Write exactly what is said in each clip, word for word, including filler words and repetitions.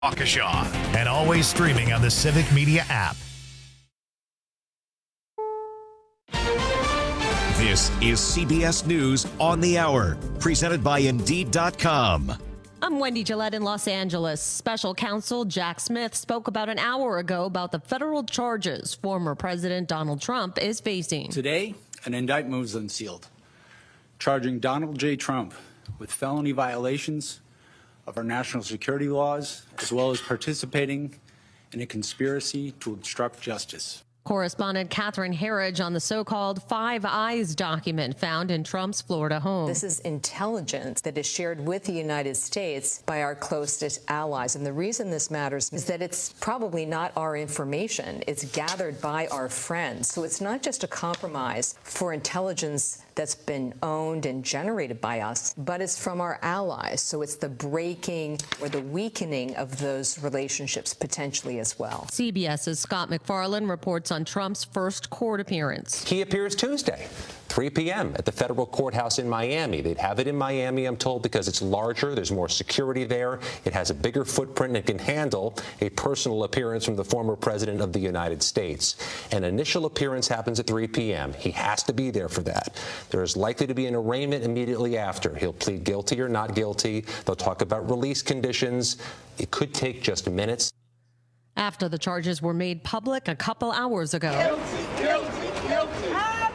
Waukesha, and always streaming on the Civic Media app. This is C B S News on the Hour, presented by Indeed dot com. I'm Wendy Gillette in Los Angeles. Special counsel Jack Smith spoke about an hour ago about the federal charges former President Donald Trump is facing. Today, an indictment was unsealed, charging Donald J. Trump with felony violations of our national security laws, as well as participating in a conspiracy to obstruct justice. Correspondent Catherine Herridge on the so-called Five Eyes document found in Trump's Florida home. This is intelligence that is shared with the United States by our closest allies. And the reason this matters is that it's probably not our information. It's gathered by our friends. So it's not just a compromise for intelligence that's been owned and generated by us, but it's from our allies. So it's the breaking or the weakening of those relationships potentially as well. CBS's Scott MacFarlane reports on Trump's first court appearance. He appears Tuesday, three p.m. at the federal courthouse in Miami. They'd have it in Miami, I'm told, because it's larger, there's more security there, it has a bigger footprint, and it can handle a personal appearance from the former president of the United States. An initial appearance happens at three p.m. He has to be there for that. There is likely to be an arraignment immediately after. He'll plead guilty or not guilty. They'll talk about release conditions. It could take just minutes. After the charges were made public a couple hours ago, guilty, guilty, guilty.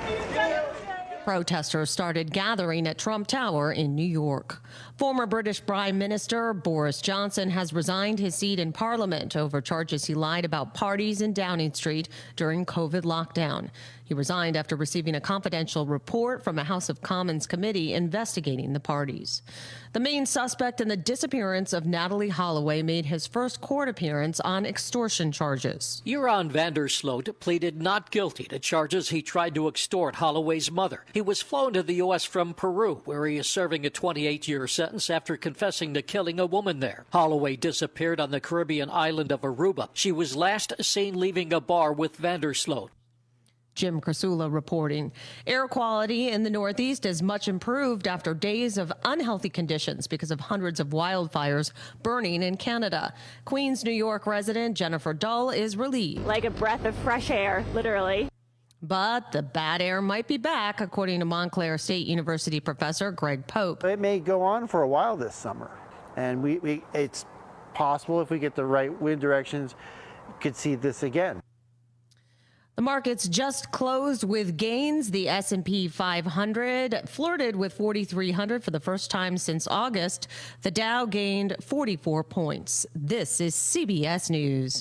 Protesters started gathering at Trump Tower in New York. Former British Prime Minister Boris Johnson has resigned his seat in Parliament over charges he lied about parties in Downing Street during COVID lockdown. He resigned after receiving a confidential report from a House of Commons committee investigating the parties. The main suspect in the disappearance of Natalee Holloway made his first court appearance on extortion charges. Joran van der Sloot pleaded not guilty to charges he tried to extort Holloway's mother. He was flown to the U S from Peru, where he is serving a twenty-eight year sentence after confessing to killing a woman there. Holloway disappeared on the Caribbean island of Aruba. She was last seen leaving a bar with van der Sloot. Jim Krasula reporting. Air quality in the Northeast is much improved after days of unhealthy conditions because of hundreds of wildfires burning in Canada. Queens, New York resident Jennifer Dull is relieved. Like a breath of fresh air, literally. But the bad air might be back, according to Montclair State University professor Greg Pope. It may go on for a while this summer, and we, we it's possible if we get the right wind directions, could see this again. The markets just closed with gains. The S and P five hundred flirted with forty-three hundred for the first time since August. The Dow gained forty-four points. This is C B S News.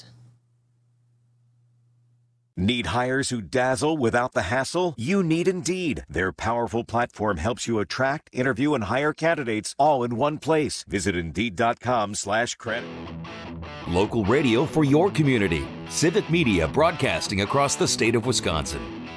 Need hires who dazzle without the hassle? You need Indeed. Their powerful platform helps you attract, interview, and hire candidates all in one place. Visit Indeed.com slash credit. Local radio for your community. Civic Media broadcasting across the state of Wisconsin.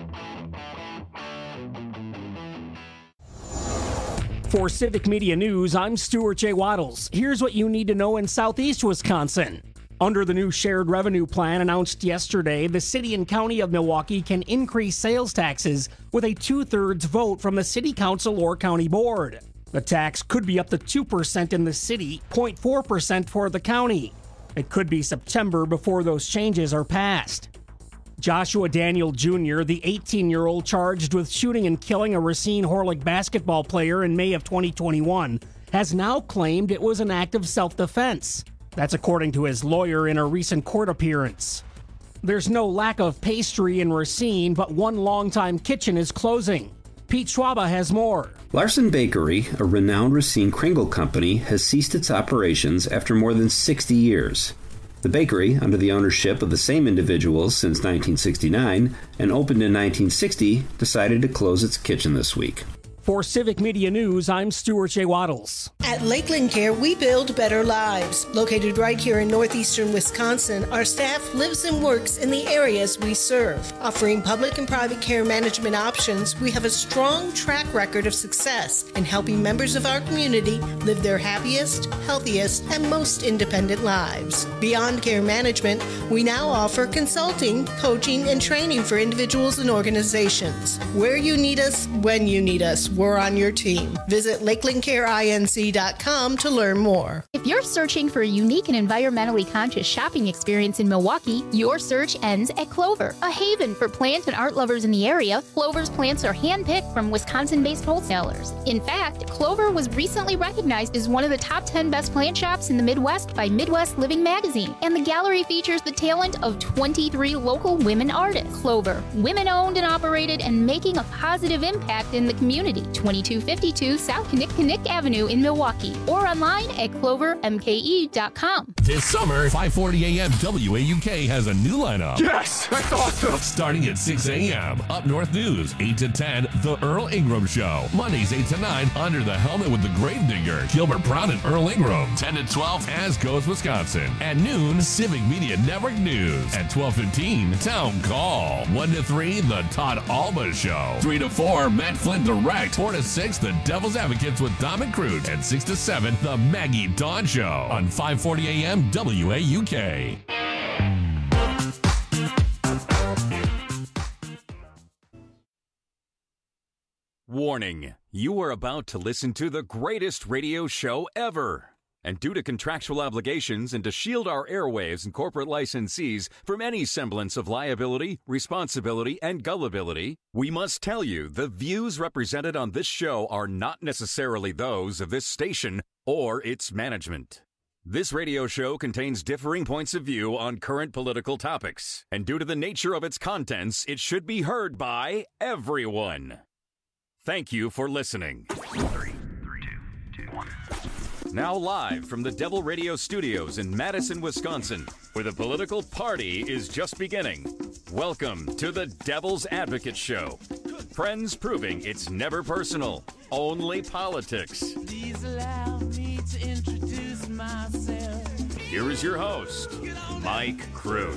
For Civic Media News, I'm Stuart J. Waddles. Here's what you need to know in southeast Wisconsin. Under the new shared revenue plan announced yesterday, the city and county of Milwaukee can increase sales taxes with a two-thirds vote from the city council or county board. The tax could be up to two percent in the city, zero point four percent for the county. It could be September before those changes are passed. Joshua Daniel Junior, the eighteen-year-old charged with shooting and killing a Racine Horlick basketball player in May of twenty twenty-one, has now claimed it was an act of self-defense. That's according to his lawyer in a recent court appearance. There's no lack of pastry in Racine, but one longtime kitchen is closing. Pete Schwaba has more. Larson Bakery, a renowned Racine Kringle company, has ceased its operations after more than sixty years. The bakery, under the ownership of the same individuals since nineteen sixty-nine and opened in nineteen sixty, decided to close its kitchen this week. For Civic Media News, I'm Stuart J. Waddles. At Lakeland Care, we build better lives. Located right here in northeastern Wisconsin, our staff lives and works in the areas we serve. Offering public and private care management options, we have a strong track record of success in helping members of our community live their happiest, healthiest, and most independent lives. Beyond care management, we now offer consulting, coaching, and training for individuals and organizations. Where you need us, when you need us, we're on your team. Visit lakeland care inc dot com to learn more. If you're searching for a unique and environmentally conscious shopping experience in Milwaukee, your search ends at Clover, a haven for plant and art lovers in the area. Clover's plants are handpicked from Wisconsin-based wholesalers. In fact, Clover was recently recognized as one of the top ten best plant shops in the Midwest by Midwest Living magazine, and the gallery features the talent of twenty-three local women artists. Clover, women-owned and operated and making a positive impact in the community. twenty-two fifty-two South Kinnick Avenue in Milwaukee, or online at clover m k e dot com. This summer, five forty a.m. W A U K has a new lineup. Yes, that's awesome. Starting at six a.m. Up North News, eight to ten, The Earl Ingram Show. Mondays, eight to nine, Under the Helmet with the Gravedigger, Gilbert Brown and Earl Ingram. ten to twelve, As Goes Wisconsin. At noon, Civic Media Network News. At twelve fifteen, Town Call. one to three, The Todd Alba Show. three to four, Matt Flynn Direct. four to six, The Devil's Advocates with Dom and Cruz. And six to seven, The Maggie Dawn Show. On five forty a.m. W A U K. Warning, you are about to listen to the greatest radio show ever. And due to contractual obligations and to shield our airwaves and corporate licensees from any semblance of liability, responsibility, and gullibility, we must tell you the views represented on this show are not necessarily those of this station or its management. This radio show contains differing points of view on current political topics, and due to the nature of its contents, it should be heard by everyone. Thank you for listening. Three, three, two, two, one. Now live from the Devil Radio Studios in Madison, Wisconsin, where the political party is just beginning. Welcome to the Devil's Advocate Show. Friends proving it's never personal, only politics. Please allow me to introduce myself. Here is your host, Mike Crute.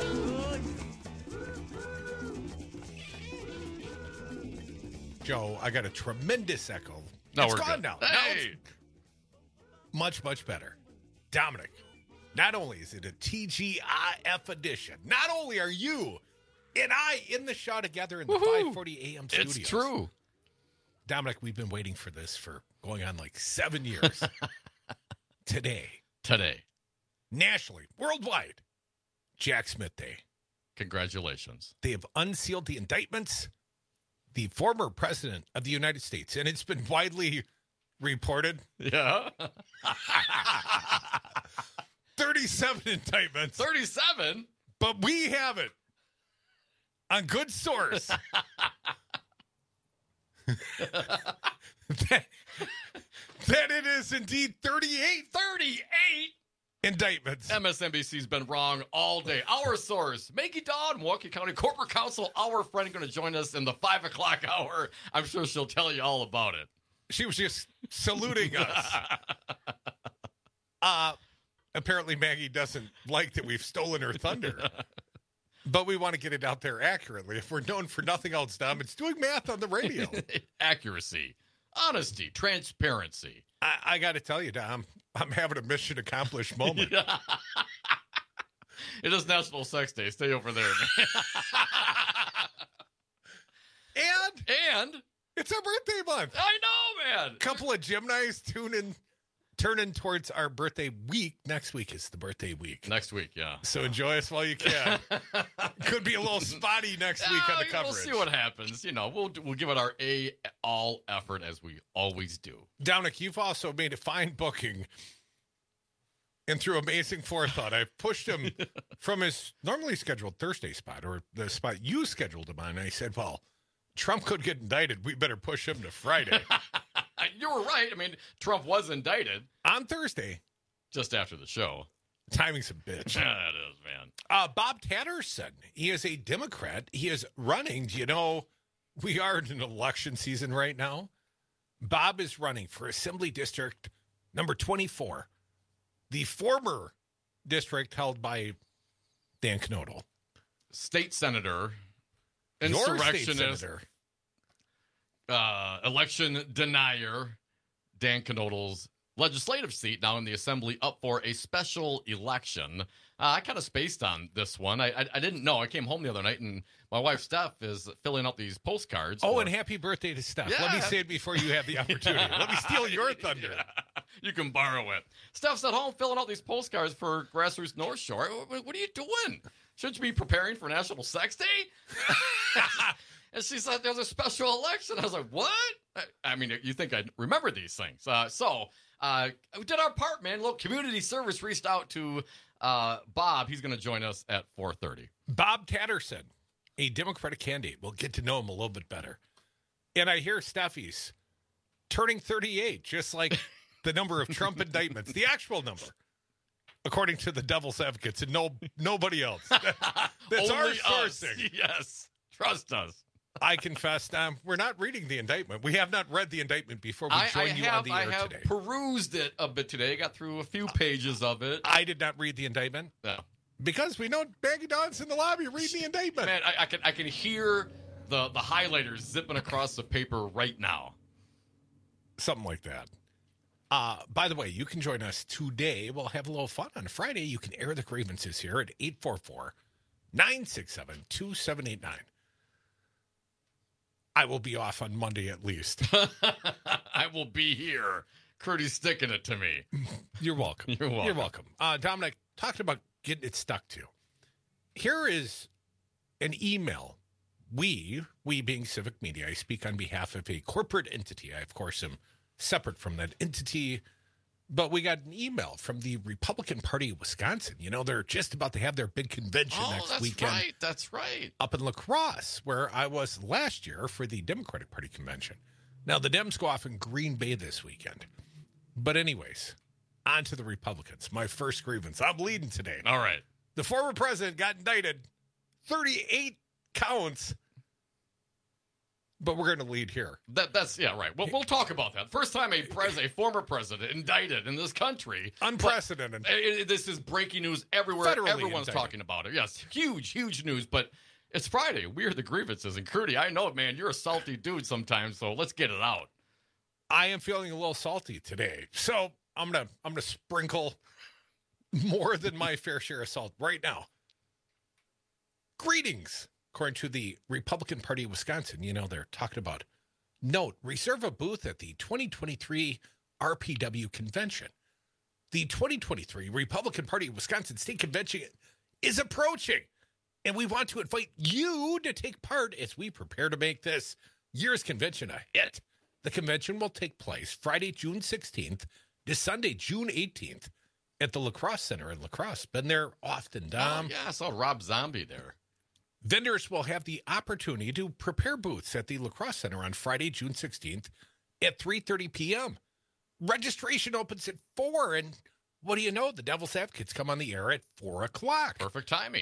Joe, I got a tremendous echo. No, it's we're gone good. now. Hey. Now it's much, much better. Dominic, not only is it a T G I F edition, not only are you and I in the show together in the Woohoo. five forty a.m. studios. It's true. Dominic, we've been waiting for this for going on like seven years. Today. Today. Nationally, worldwide, Jack Smith Day. Congratulations. They have unsealed the indictments. The former president of the United States, and it's been widely reported. Yeah. thirty-seven indictments. thirty-seven? But we have it on good source. that, that it is indeed thirty-eight. thirty-eight? Indictments. M S N B C's been wrong all day. Our source, Maggie Dawn, Milwaukee County Corporate Counsel, our friend, going to join us in the five o'clock hour. I'm sure she'll tell you all about it. She was just saluting us. uh, apparently, Maggie doesn't like that we've stolen her thunder. But we want to get it out there accurately. If we're known for nothing else, Dom, it's doing math on the radio. Accuracy, honesty, transparency. I, I got to tell you, Dom, I'm having a mission accomplished moment. It is National Sex Day. Stay over there. and and it's our birthday month. I know, man. Couple of Gemini's tuning, turning towards our birthday week. Next week is the birthday week. Next week, yeah. So enjoy us while you can. Could be a little spotty next week uh, on the coverage. We'll see what happens. You know, we'll we'll give it our a all effort as we always do. Dominic, you've also made a fine booking. And through amazing forethought, I've pushed him from his normally scheduled Thursday spot, or the spot you scheduled him on. And I said, well, Trump could get indicted. We better push him to Friday. You were right. I mean, Trump was indicted. On Thursday. Just after the show. Timing's a bitch. Yeah, it is, man. Uh, Bob Tatterson, he is a Democrat. He is running. Do you know, we are in an election season right now. Bob is running for Assembly District number twenty-four. The former district held by Dan Knodel. State senator. Your Insurrectionist. state senator. Uh, election denier. Dan Knodel's legislative seat now in the Assembly up for a special election. Uh, I kind of spaced on this one. I, I I didn't know. I came home the other night, and my wife, Steph, is filling out these postcards. Oh, for... and happy birthday to Steph. Yeah. Let me say it before you have the opportunity. Yeah. Let me steal your thunder. Yeah. You can borrow it. Steph's at home filling out these postcards for Grassroots North Shore. What, what are you doing? Shouldn't you be preparing for National Sex Day? And she said there's a special election. I was like, what? I, I mean, you think I'd remember these things. Uh, so uh, we did our part, man. Look, community service reached out to uh, Bob. He's going to join us at four thirty. Bob Tatterson, a Democratic candidate. We'll get to know him a little bit better. And I hear Steffi's turning thirty-eight, just like the number of Trump indictments, the actual number, according to the Devil's Advocates, and no nobody else. That, that's our Only us. sourcing. Yes, trust us. I confess, um, we're not reading the indictment. We have not read the indictment before we I, join I you have, on the I air have today. perused it a bit today. Got through a few pages of it. I did not read the indictment. No. Because we know Maggie Don's in the lobby reading the indictment. Man, I, I can I can hear the, the highlighters zipping across the paper right now. Something like that. Uh, by the way, you can join us today. We'll have a little fun. On Friday, you can air the grievances here at eight four four, nine six seven, two seven eight nine. I will be off on Monday at least. I will be here. Curdy's sticking it to me. You're welcome. You're welcome. You're welcome. Uh, Dominic, talking about getting it stuck to. Here is an email. We, we being Civic Media, I speak on behalf of a corporate entity. I, of course, am separate from that entity. But we got an email from the Republican Party of Wisconsin. You know, they're just about to have their big convention Oh, next that's weekend. right. That's right. Up in La Crosse, where I was last year for the Democratic Party convention. Now, the Dems go off in Green Bay this weekend. But anyways, on to the Republicans. My first grievance. I'm leading today. All right. The former president got indicted. thirty-eight counts. But we're going to lead here. That that's yeah, right. Well, we'll talk about that. First time a pres a former president indicted in this country. Unprecedented. But it, it, this is breaking news everywhere. Federally Everyone's indicted. talking about it. Yes, huge, huge news. But it's Friday. We are the grievances. And Curdy, I know, man, you're a salty dude sometimes. So let's get it out. I am feeling a little salty today. So I'm going to I'm going to sprinkle more than my fair share of salt right now. Greetings. According to the Republican Party of Wisconsin, you know, they're talking about, note, reserve a booth at the twenty twenty-three R P W convention. The twenty twenty-three Republican Party of Wisconsin State Convention is approaching, and we want to invite you to take part as we prepare to make this year's convention a hit. The convention will take place Friday, June sixteenth to Sunday, June eighteenth at the La Crosse Center in La Crosse. Been there often, Dom. Oh, yeah, I saw Rob Zombie there. Vendors will have the opportunity to prepare booths at the La Crosse Center on Friday, June sixteenth at three thirty p.m. Registration opens at four, and what do you know? The Devil's Advocates come on the air at four o'clock. Perfect timing.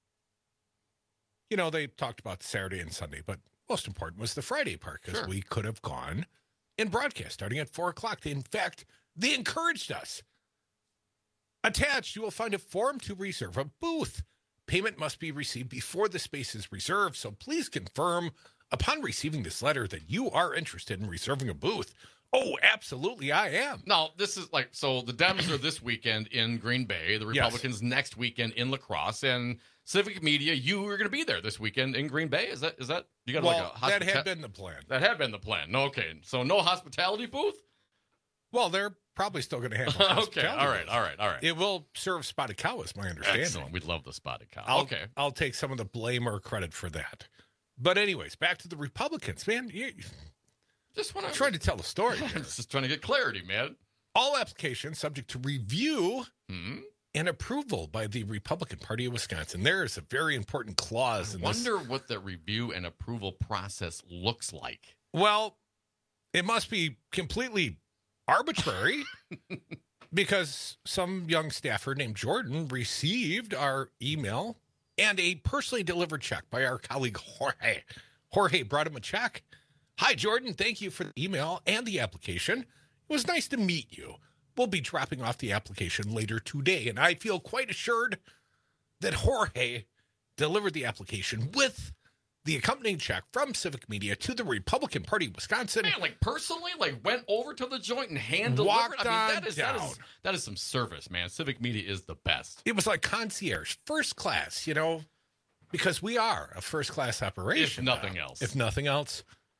You know, they talked about Saturday and Sunday, but most important was the Friday part, because Sure. we could have gone and broadcast starting at four o'clock. In fact, they encouraged us. Attached, you will find a form to reserve a booth. Payment must be received before the space is reserved, so please confirm upon receiving this letter that you are interested in reserving a booth. Oh, absolutely, I am. Now, this is like, so the Dems are this weekend in Green Bay, the Yes. Republicans next weekend in La Crosse, and Civic Media, you are going to be there this weekend in Green Bay. Is that, is that, you got Well, like a that hospita- had been the plan. That had been the plan. No, okay. So no hospitality booth? Well, they're probably still going to have a Okay, hospitality all right, booth. all right, all right. It will serve spotted cow, is my understanding. Excellent. We'd love the spotted cow. I'll, okay. I'll take some of the blame or credit for that. But anyways, back to the Republicans, man. You, Just want I'm trying to tell a story. I'm here. just trying to get clarity, man. All applications subject to review Hmm? and approval by the Republican Party of Wisconsin. There is a very important clause I in wonder this. what the review and approval process looks like. Well, it must be completely arbitrary because some young staffer named Jordan received our email and a personally delivered check by our colleague Jorge. Jorge brought him a check. Hi, Jordan. Thank you for the email and the application. It was nice to meet you. We'll be dropping off the application later today, and I feel quite assured that Jorge delivered the application with the accompanying check from Civic Media to the Republican Party of Wisconsin. Man, like personally, like went over to the joint and hand delivered. Walked I mean, that is, that on is that is some service, man. Civic Media is the best. It was like concierge, first class, you know, because we are a first class operation. If nothing now, else. If nothing else.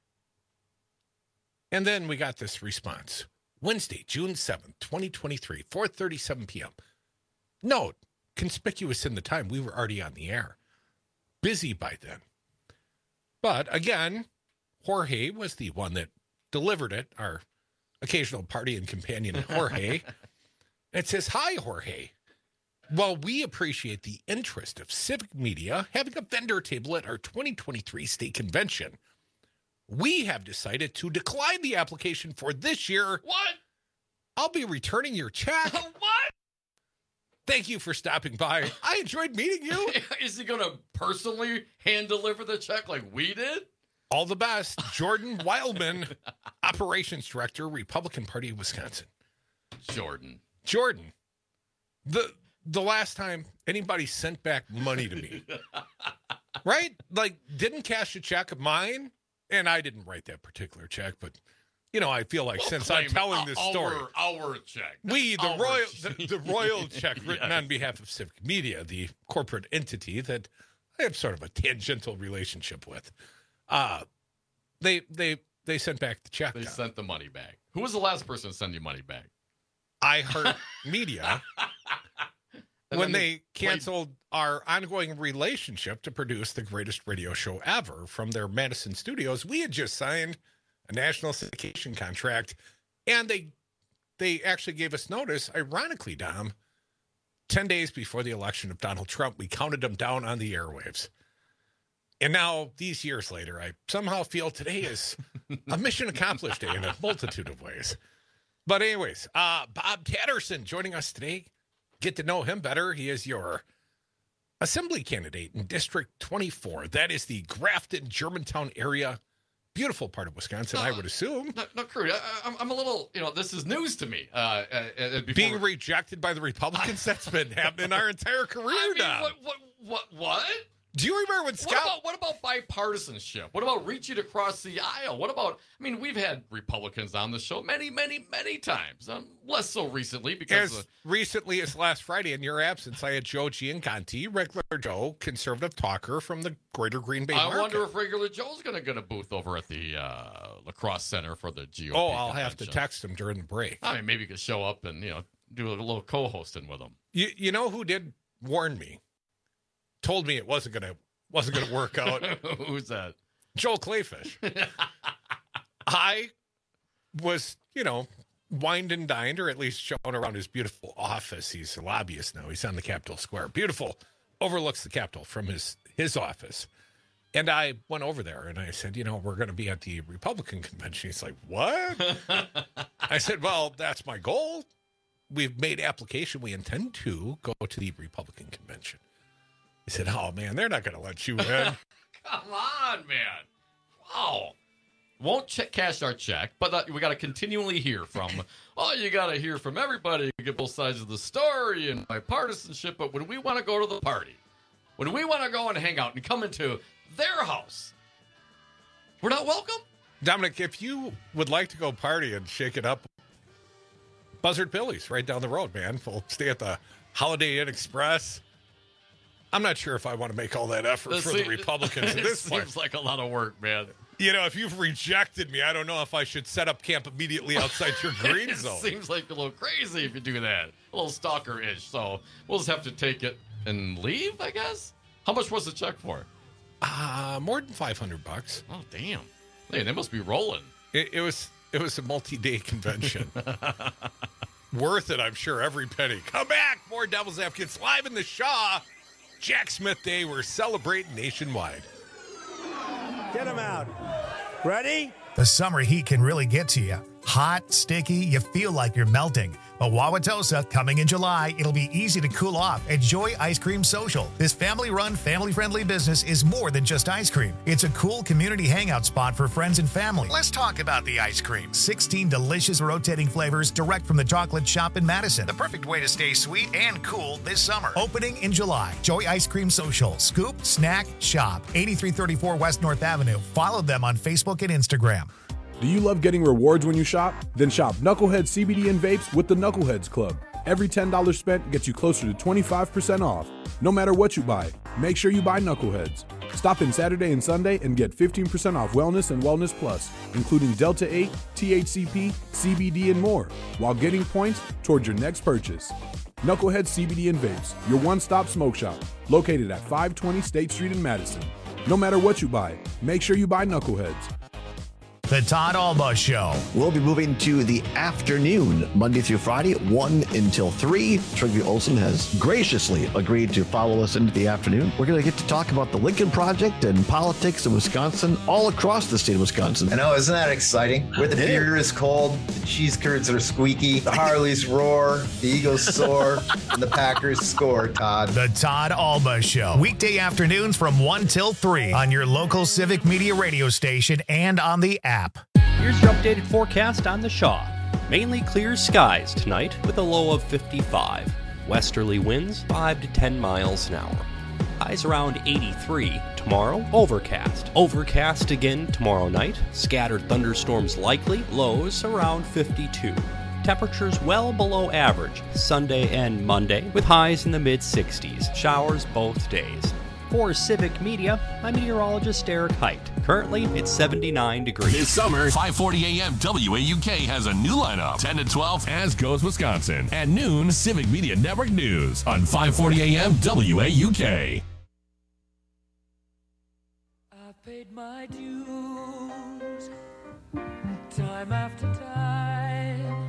And then we got this response. Wednesday, June seventh, twenty twenty-three, four thirty-seven p.m. Note, conspicuous in the time, we were already on the air. Busy by then. But again, Jorge was the one that delivered it, our occasional party and companion, Jorge. It says, "Hi, Jorge. While we appreciate the interest of Civic Media having a vendor table at our twenty twenty-three state convention, we have decided to decline the application for this year. What? I'll be returning your check. What? Thank you for stopping by. I enjoyed meeting you." Is he going to personally hand deliver the check like we did? All the best, Jordan Wildman, Operations Director, Republican Party of Wisconsin. Jordan. Jordan. The the last time anybody sent back money to me, right? Like, didn't cash a check of mine, and I didn't write that particular check, but, you know, I feel like We'll since I'm telling our, this story. Our check. We, the Our royal, check. the, the royal check written Yes. on behalf of Civic Media, the corporate entity that I have sort of a tangential relationship with. Uh, they they they sent back the check. They down. sent the money back. Who was the last person to send you money back? I heard media And when then they they canceled our ongoing relationship to produce the greatest radio show ever from their Madison studios. We had just signed a national syndication contract, and they they actually gave us notice. Ironically, Dom, ten days before the election of Donald Trump, we counted them down on the airwaves. And now, these years later, I somehow feel today is a mission accomplished day in a multitude of ways. But anyways, uh, Bob Tatterson joining us today. Get to know him better. He is your assembly candidate in District twenty-four. That is the Grafton, Germantown area. Beautiful part of Wisconsin, I would assume. No, no Crude, I, I'm, I'm a little, you know, this is news to me. Uh, uh, uh, before... Being rejected by the Republicans, that's been happening our entire career I mean, now. what, what, what, what? Do you remember when Scott... What about, what about bipartisanship? What about reaching across the aisle? What about, I mean, we've had Republicans on the show many, many, many times. Um, less so recently because... As of, recently as last Friday, in your absence, I had Joe Gianconti, regular Joe, conservative talker from the greater Green Bay I market. wonder if regular Joe's going to get a booth over at the uh, lacrosse center for the G O P Oh, I'll convention. have to text him during the break. I mean, maybe you could show up and, you know, do a little co-hosting with him. You, you know who did warn me? Told me it wasn't going to wasn't going to work out. Who's that? Joel Clayfish. I was, you know, wined and dined, or at least shown around his beautiful office. He's a lobbyist now. He's on the Capitol Square. Beautiful. Overlooks the Capitol from his, his office. And I went over there and I said, you know, we're going to be at the Republican convention. He's like, what? I said, well, that's my goal. We've made application. We intend to go to the Republican convention. He said, oh, man, they're not going to let you in. Come on, man. Wow. Won't check, cash our check, but uh, we got to continually hear from, oh, you got to hear from everybody. You get both sides of the story and bipartisanship, but when we want to go to the party, when we want to go and hang out and come into their house, we're not welcome? Dominic, if you would like to go party and shake it up, Buzzard Billy's right down the road, man. We'll stay at the Holiday Inn Express. I'm not sure if I want to make all that effort This for se- the Republicans at it this point. seems like a lot of work, man. You know, if you've rejected me, I don't know if I should set up camp immediately outside your green It zone. seems like a little crazy if you do that. A little stalker-ish. So we'll just have to take it and leave, I guess. How much was the check for? Uh, more than five hundred bucks. Oh, damn. Hey, they must be rolling. It, it was it was a multi-day convention. Worth it, I'm sure, every penny. Come back. More Devil's Advocates live in the Shaw. Jack Smith Day. We're celebrating nationwide. Get him out. Ready? The summer heat can really get to you. Hot, sticky, you feel like you're melting. But Wauwatosa, coming in July, it'll be easy to cool off at Joy Ice Cream Social. This family-run, family-friendly business is more than just ice cream. It's a cool community hangout spot for friends and family. Let's talk about the ice cream. sixteen delicious rotating flavors direct from the chocolate shop in Madison. The perfect way to stay sweet and cool this summer. Opening in July. Joy Ice Cream Social. Scoop, snack, shop. eighty-three thirty-four West North Avenue. Follow them on Facebook and Instagram. Do you love getting rewards when you shop? Then shop Knucklehead C B D and vapes with the Knuckleheads Club. Every ten dollars spent gets you closer to twenty-five percent off. No matter what you buy, make sure you buy Knuckleheads. Stop in Saturday and Sunday and get fifteen percent off Wellness and Wellness Plus, including Delta eight, T H C P, C B D, and more, while getting points towards your next purchase. Knucklehead C B D and vapes, your one-stop smoke shop, located at five twenty State Street in Madison. No matter what you buy, make sure you buy Knuckleheads. The Todd Alba Show. We'll be moving to the afternoon, Monday through Friday, one until three. Trygve Olsen has graciously agreed to follow us into the afternoon. We're going to get to talk about the Lincoln Project and politics in Wisconsin, all across the state of Wisconsin. I know, isn't that exciting? Where the beer is cold, the cheese curds are squeaky, the Harleys roar, the Eagles soar, and the Packers score, Todd. The Todd Alba Show. Weekday afternoons from one till three on your local Civic Media radio station and on the app. Here's your updated forecast on the Shaw. Mainly clear skies tonight with a low of fifty-five. Westerly winds five to ten miles an hour. Highs around eighty-three. Tomorrow, overcast. Overcast again tomorrow night. Scattered thunderstorms likely. Lows around fifty-two. Temperatures well below average Sunday and Monday with highs in the mid sixties. Showers both days. For Civic Media, I'm meteorologist Eric Height. Currently, it's seventy-nine degrees. This summer, five forty a.m. W A U K has a new lineup. ten to twelve, As Goes Wisconsin. At noon, Civic Media Network News on five forty a.m. W A U K. I paid my dues time after time.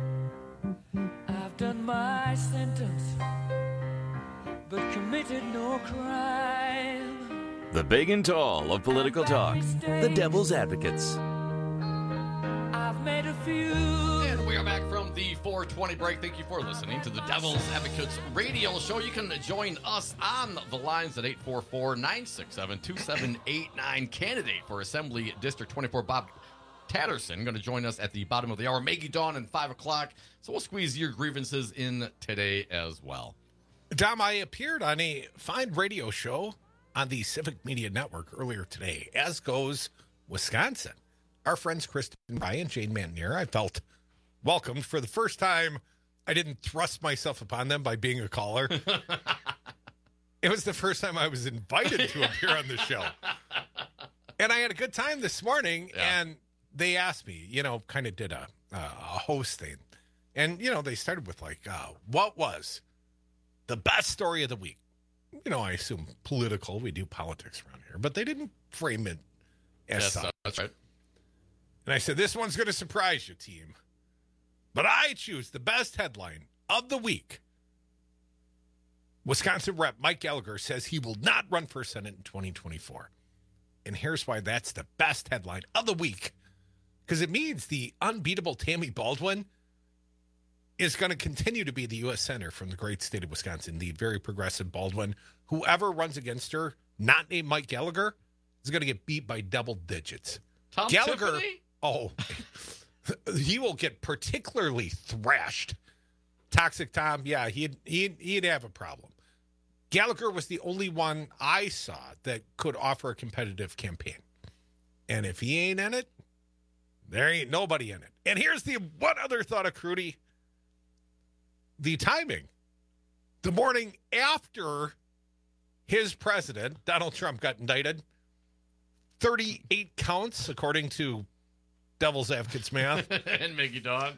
I've done my sentence, but committed no crime. The big and tall of political talk, the Devil's Advocates. I've made a few. And we are back from the four twenty break. Thank you for listening to the Devil's Advocates radio show. You can join us on the lines at eight four four, nine six seven, two seven eight nine. Candidate for Assembly District twenty-four, Bob Tatterson, going to join us at the bottom of the hour. Maggie Dawn and five o'clock. So we'll squeeze your grievances in today as well. Dom, I appeared on a fine radio show on the Civic Media Network earlier today, As Goes Wisconsin. Our friends Kristen Ryan, Jane Mantnier, I felt welcomed. For the first time, I didn't thrust myself upon them by being a caller. It was the first time I was invited to appear on the show. And I had a good time this morning, yeah. And they asked me, you know, kind of did a, uh, a host thing. And, you know, they started with like, uh, what was the best story of the week? You know, I assume political. We do politics around here. But they didn't frame it as yes, such. Uh, that's right. And I said, this one's going to surprise you, team. But I choose the best headline of the week. Wisconsin Rep Mike Gallagher says he will not run for Senate in twenty twenty-four. And here's why that's the best headline of the week. Because it means the unbeatable Tammy Baldwin is going to continue to be the U S Senator from the great state of Wisconsin, the very progressive Baldwin. Whoever runs against her, not named Mike Gallagher, is going to get beat by double digits. Tom Gallagher, Tiffany? Oh, he will get particularly thrashed. Toxic Tom, yeah, he'd, he'd, he'd have a problem. Gallagher was the only one I saw that could offer a competitive campaign. And if he ain't in it, there ain't nobody in it. And here's the one other thought of Crudy. The timing. The morning after his president, Donald Trump, got indicted, thirty-eight counts, according to Devil's Advocates math. And Maggie Dawn.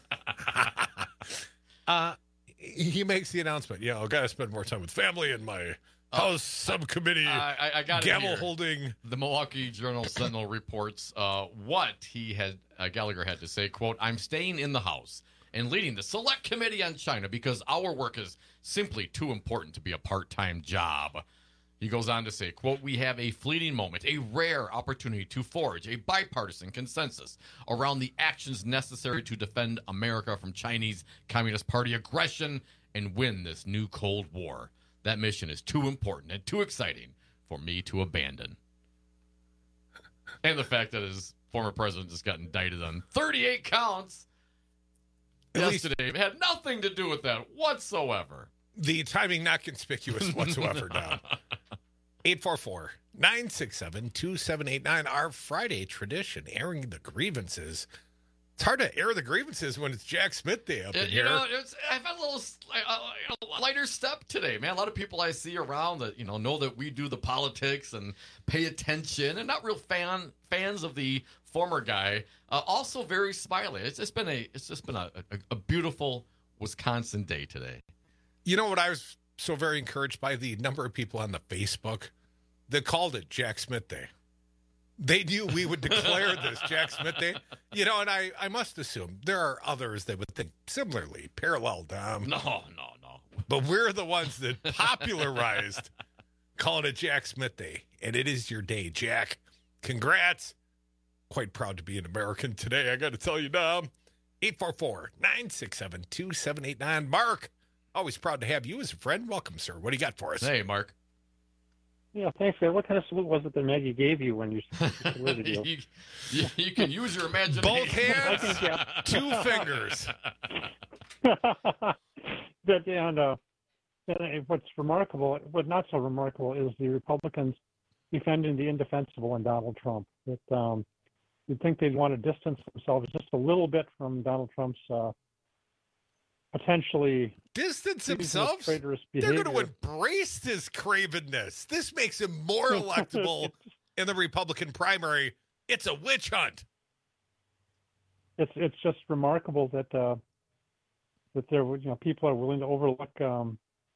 uh, he makes the announcement, yeah, I've got to spend more time with family and my House uh, subcommittee I, I, I got gavel holding. The Milwaukee Journal Sentinel reports uh, what he had, uh, Gallagher had to say, quote, I'm staying in the House and leading the Select Committee on China because our work is simply too important to be a part-time job. He goes on to say, quote, "We have a fleeting moment, a rare opportunity to forge a bipartisan consensus around the actions necessary to defend America from Chinese Communist Party aggression and win this new Cold War. That mission is too important and too exciting for me to abandon." And the fact that his former president just got indicted on thirty-eight counts At yesterday least, had nothing to do with that whatsoever. The timing not conspicuous whatsoever, Don. eight four four, nine six seven, two seven eight nine, our Friday tradition, airing the grievances. It's hard to air the grievances when it's Jack Smith Day up It, in you here. know, it's, I've had a little uh, lighter step today, man. A lot of people I see around that, you know, know that we do the politics and pay attention and not real fan fans of the former guy. Uh, also very smiley. It's just been a it's just been a, a, a beautiful Wisconsin day today. You know what I was so very encouraged by? The number of people on the Facebook that called it Jack Smith Day. They knew we would declare this Jack Smith Day. You know, and I, I must assume there are others that would think similarly, parallel, Dom. No, no, no. But we're the ones that popularized calling it Jack Smith Day. And it is your day, Jack. Congrats. Quite proud to be an American today, I got to tell you, Dom. eight four four, nine six seven, two seven eight nine. Mark, always proud to have you as a friend. Welcome, sir. What do you got for us? Hey, Mark. Yeah, thanks, man. What kind of salute was it that Maggie gave you when you saluted you? you, you? You can use your imagination. Both hands, two fingers. But, and, uh, and what's remarkable, what not so remarkable, is the Republicans defending the indefensible in Donald Trump. That um, you'd think they'd want to distance themselves just a little bit from Donald Trump's uh, potentially distance themselves. Traitorous They're behavior. going to embrace this cravenness. This makes him more electable in the Republican primary. It's a witch hunt. It's it's just remarkable that uh, that there you know people are willing to overlook. Um,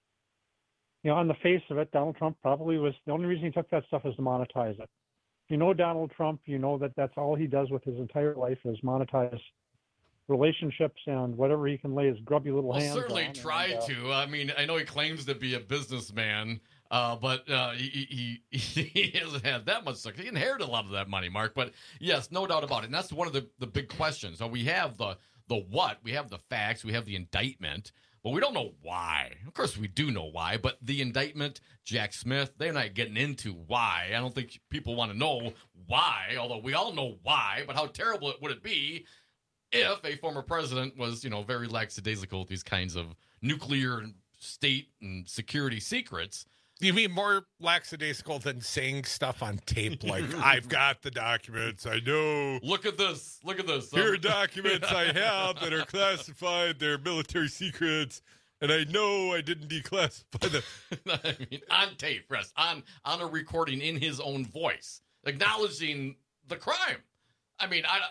you know, on the face of it, Donald Trump probably was the only reason he took that stuff is to monetize it. You know, Donald Trump, you know that that's all he does with his entire life is monetize relationships and whatever he can lay his grubby little Well, hands certainly on. tried and, uh, to. I mean, I know he claims to be a businessman, uh, but uh, he, he he hasn't had that much success. He inherited a lot of that money, Mark. But yes, no doubt about it. And that's one of the, the big questions. So we have the the what, we have the facts, we have the indictment, but we don't know why. Of course, we do know why. But the indictment, Jack Smith, they're not getting into why. I don't think people want to know why, although we all know why. But how terrible would it be if a former president was, you know, very lackadaisical with these kinds of nuclear state and security secrets? You mean more lackadaisical than saying stuff on tape like, I've got the documents, I know. Look at this. Look at this. Here are documents I have that are classified. They're military secrets, and I know I didn't declassify them. I mean, on tape, Russ, on, on a recording in his own voice, acknowledging the crime. I mean, I... I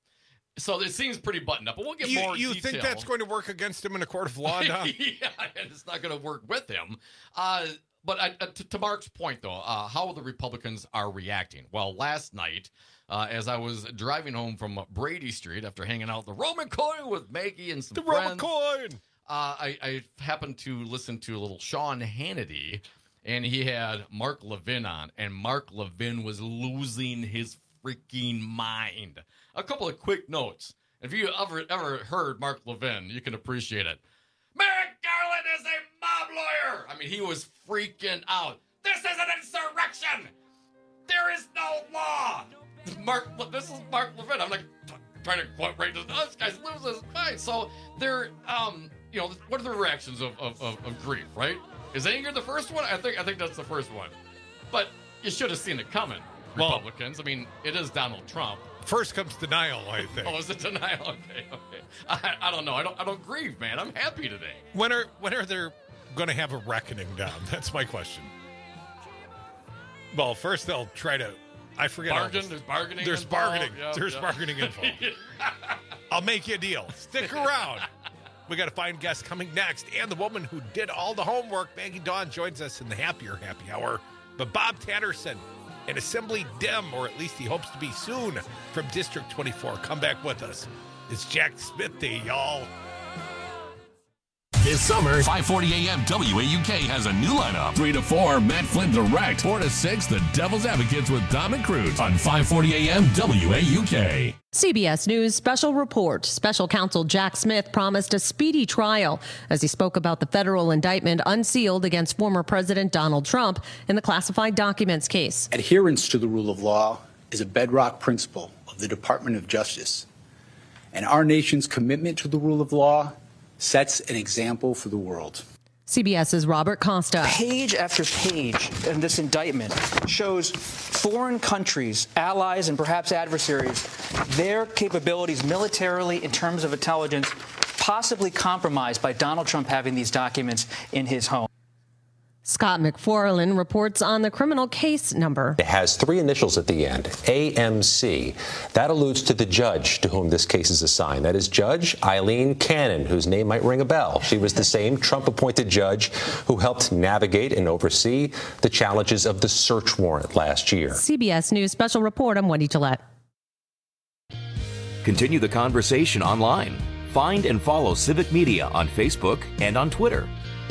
So it seems pretty buttoned up, but we'll get you, more You detail. think that's going to work against him in a court of law now? Yeah, and it's not going to work with him. Uh, but uh, to, to Mark's point, though, uh, how the Republicans are reacting. Well, last night, uh, as I was driving home from Brady Street after hanging out the Roman Coin with Maggie and some The friends, Roman Coin! Uh, I, I happened to listen to a little Sean Hannity, and he had Mark Levin on, and Mark Levin was losing his freaking mind. A couple of quick notes. If you ever ever heard Mark Levin, you can appreciate it. Merrick Garland is a mob lawyer. I mean, he was freaking out. This is an insurrection. There is no law. Mark, this is Mark Levin. I'm like trying to quote right. Oh, this guy's losing his mind. So they're, um, you know, what are the reactions of, of, of, of grief? Right? Is anger the first one? I think I think that's the first one. But you should have seen it coming. Republicans. Well, I mean, it is Donald Trump. First comes denial, I think. Oh, is it denial? Okay, okay. I, I don't know. I don't. I don't grieve, man. I'm happy today. When are when are they going to have a reckoning, Dom? That's my question. Well, first they'll try to. I forget. Bargain. There's bargaining. There's involved. bargaining. Yep, There's yep. bargaining involved. I'll make you a deal. Stick around. We got a fine guest coming next, and the woman who did all the homework, Maggie Dawn, joins us in the happier happy hour. But Bob Tatterson, an Assembly Dem, or at least he hopes to be soon, from District twenty-four. Come back with us. It's Jack Smith Day, y'all. This summer, five forty a.m. W A U K has a new lineup. three to four, Matt Flynn Direct. four to six, The Devil's Advocates with Dom and Cruz on five forty a.m. W A U K. C B S News special report. Special counsel Jack Smith promised a speedy trial as he spoke about the federal indictment unsealed against former President Donald Trump in the classified documents case. Adherence to the rule of law is a bedrock principle of the Department of Justice, and our nation's commitment to the rule of law sets an example for the world. CBS's Robert Costa. Page after page in this indictment shows foreign countries, allies, and perhaps adversaries, their capabilities militarily in terms of intelligence possibly compromised by Donald Trump having these documents in his home. Scott McFarlane reports on the criminal case number. It has three initials at the end, A M C. That alludes to the judge to whom this case is assigned. That is Judge Eileen Cannon, whose name might ring a bell. She was the same Trump-appointed judge who helped navigate and oversee the challenges of the search warrant last year. C B S News special report. I'm Wendy Gillette. Continue the conversation online. Find and follow Civic Media on Facebook and on Twitter.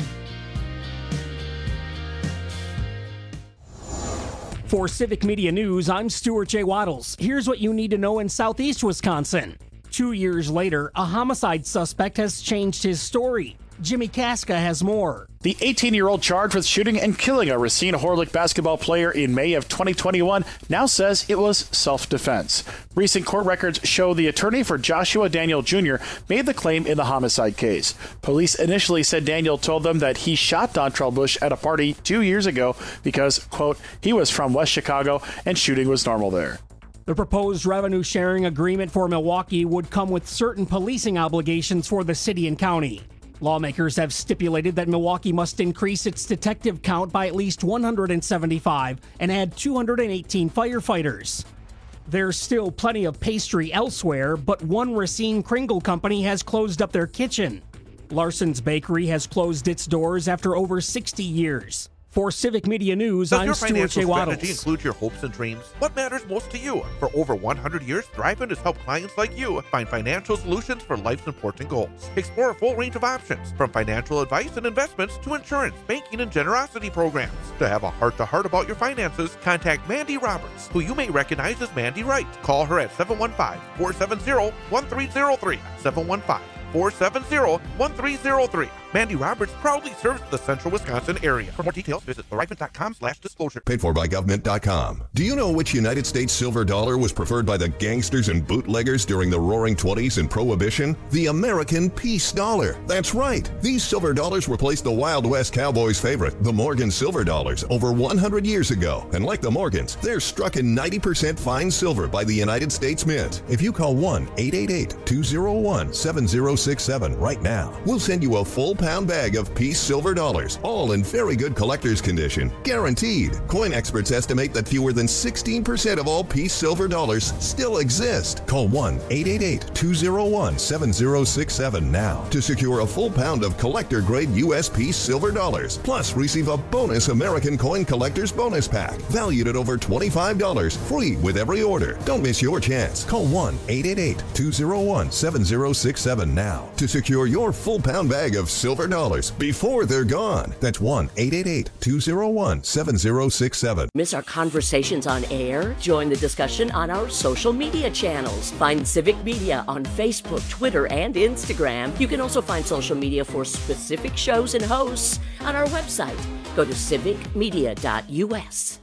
For Civic Media News, I'm Stuart J. Waddles. Here's what you need to know in southeast Wisconsin. Two years later, a homicide suspect has changed his story. Jimmy Kaska has more. The eighteen-year-old charged with shooting and killing a Racine Horlick basketball player in May of twenty twenty-one now says it was self-defense. Recent court records show the attorney for Joshua Daniel Junior made the claim in the homicide case. Police initially said Daniel told them that he shot Dontrell Bush at a party two years ago because, quote, he was from West Chicago and shooting was normal there. The proposed revenue sharing agreement for Milwaukee would come with certain policing obligations for the city and county. Lawmakers have stipulated that Milwaukee must increase its detective count by at least one hundred seventy-five and add two hundred eighteen firefighters. There's still plenty of pastry elsewhere, but one Racine Kringle company has closed up their kitchen. Larson's Bakery has closed its doors after over sixty years. For Civic Media News, Does I'm your Stuart financial J. Waddles. strategy include your hopes and dreams? What matters most to you? For over one hundred years, Thrivent has helped clients like you find financial solutions for life's important goals. Explore a full range of options, from financial advice and investments to insurance, banking, and generosity programs. To have a heart-to-heart about your finances, contact Mandy Roberts, who you may recognize as Mandy Wright. Call her at seven one five, four seven zero, one three zero three, seven one five, four seven zero, one three zero three. Mandy Roberts proudly serves the central Wisconsin area. For more details, visit thrivent.com slash disclosure. Paid for by government dot com. Do you know which United States silver dollar was preferred by the gangsters and bootleggers during the Roaring Twenties and Prohibition? The American Peace Dollar. That's right. These silver dollars replaced the Wild West Cowboys' favorite, the Morgan Silver Dollars, over one hundred years ago. And like the Morgans, they're struck in ninety percent fine silver by the United States Mint. If you call one eight eight eight, two zero one, seven zero six seven right now, we'll send you a full pound bag of Peace Silver Dollars, all in very good collector's condition. Guaranteed. Coin experts estimate that fewer than sixteen percent of all Peace Silver Dollars still exist. Call one eight eight eight, two zero one, seven zero six seven now to secure a full pound of collector-grade U S Peace Silver Dollars. Plus, receive a bonus American Coin Collector's Bonus Pack, valued at over twenty-five dollars, free with every order. Don't miss your chance. Call one eight eight eight, two zero one, seven zero six seven now to secure your full pound bag of silver dollars before they're gone. That's one eight eight eight, two zero one, seven zero six seven. Miss our conversations on air? Join the discussion on our social media channels. Find Civic Media on Facebook, Twitter, and Instagram. You can also find social media for specific shows and hosts on our website. Go to civic media dot u s.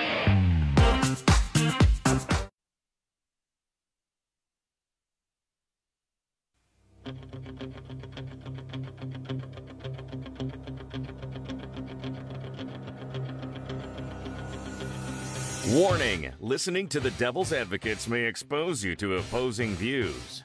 Warning, listening to the Devil's Advocates may expose you to opposing views.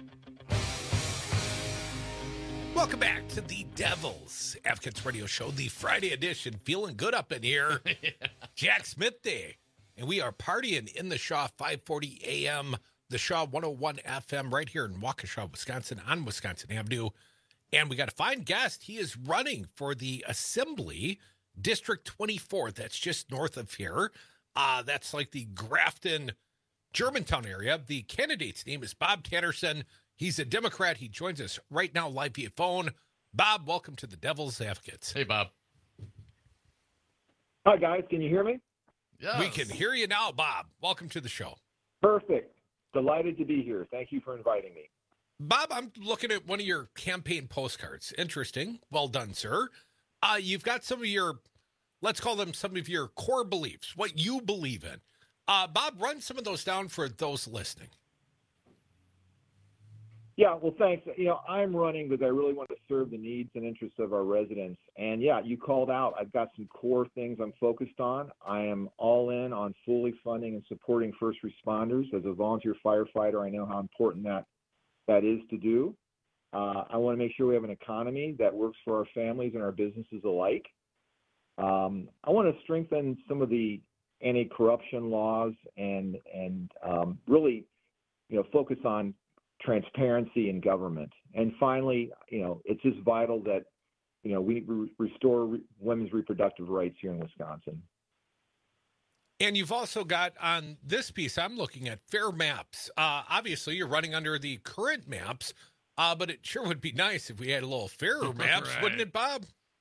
Welcome back to the Devil's Advocates Radio Show, the Friday edition. Feeling good up in here. yeah. Jack Smith Day. And we are partying in the Shaw, five forty a.m., the Shaw one oh one F M right here in Waukesha, Wisconsin, on Wisconsin Avenue. And we got a fine guest. He is running for the Assembly, District twenty-four. That's just north of here. Uh, that's like the Grafton, Germantown area. The candidate's name is Bob Tannerson. He's a Democrat. He joins us right now live via phone. Bob, welcome to the Devil's Advocates. Hey, Bob. Hi, guys. Can you hear me? Yes. We can hear you now, Bob. Welcome to the show. Perfect. Delighted to be here. Thank you for inviting me. Bob, I'm looking at one of your campaign postcards. Interesting. Well done, sir. Uh, you've got some of your, let's call them some of your core beliefs, what you believe in. Uh, Bob, run some of those down for those listening. Yeah, well, thanks. You know, I'm running because I really want to serve the needs and interests of our residents. And yeah, you called out. I've got some core things I'm focused on. I am all in on fully funding and supporting first responders. As a volunteer firefighter, I know how important that that is to do. Uh, I want to make sure we have an economy that works for our families and our businesses alike. Um, I want to strengthen some of the anti-corruption laws and and um, really, you know, focus on transparency in government. And finally, you know, it's just vital that, you know, we re- restore re- women's reproductive rights here in Wisconsin. And you've also got on this piece, I'm looking at fair maps. Uh, obviously, you're running under the current maps, uh, but it sure would be nice if we had a little fairer maps, Right. wouldn't it, Bob?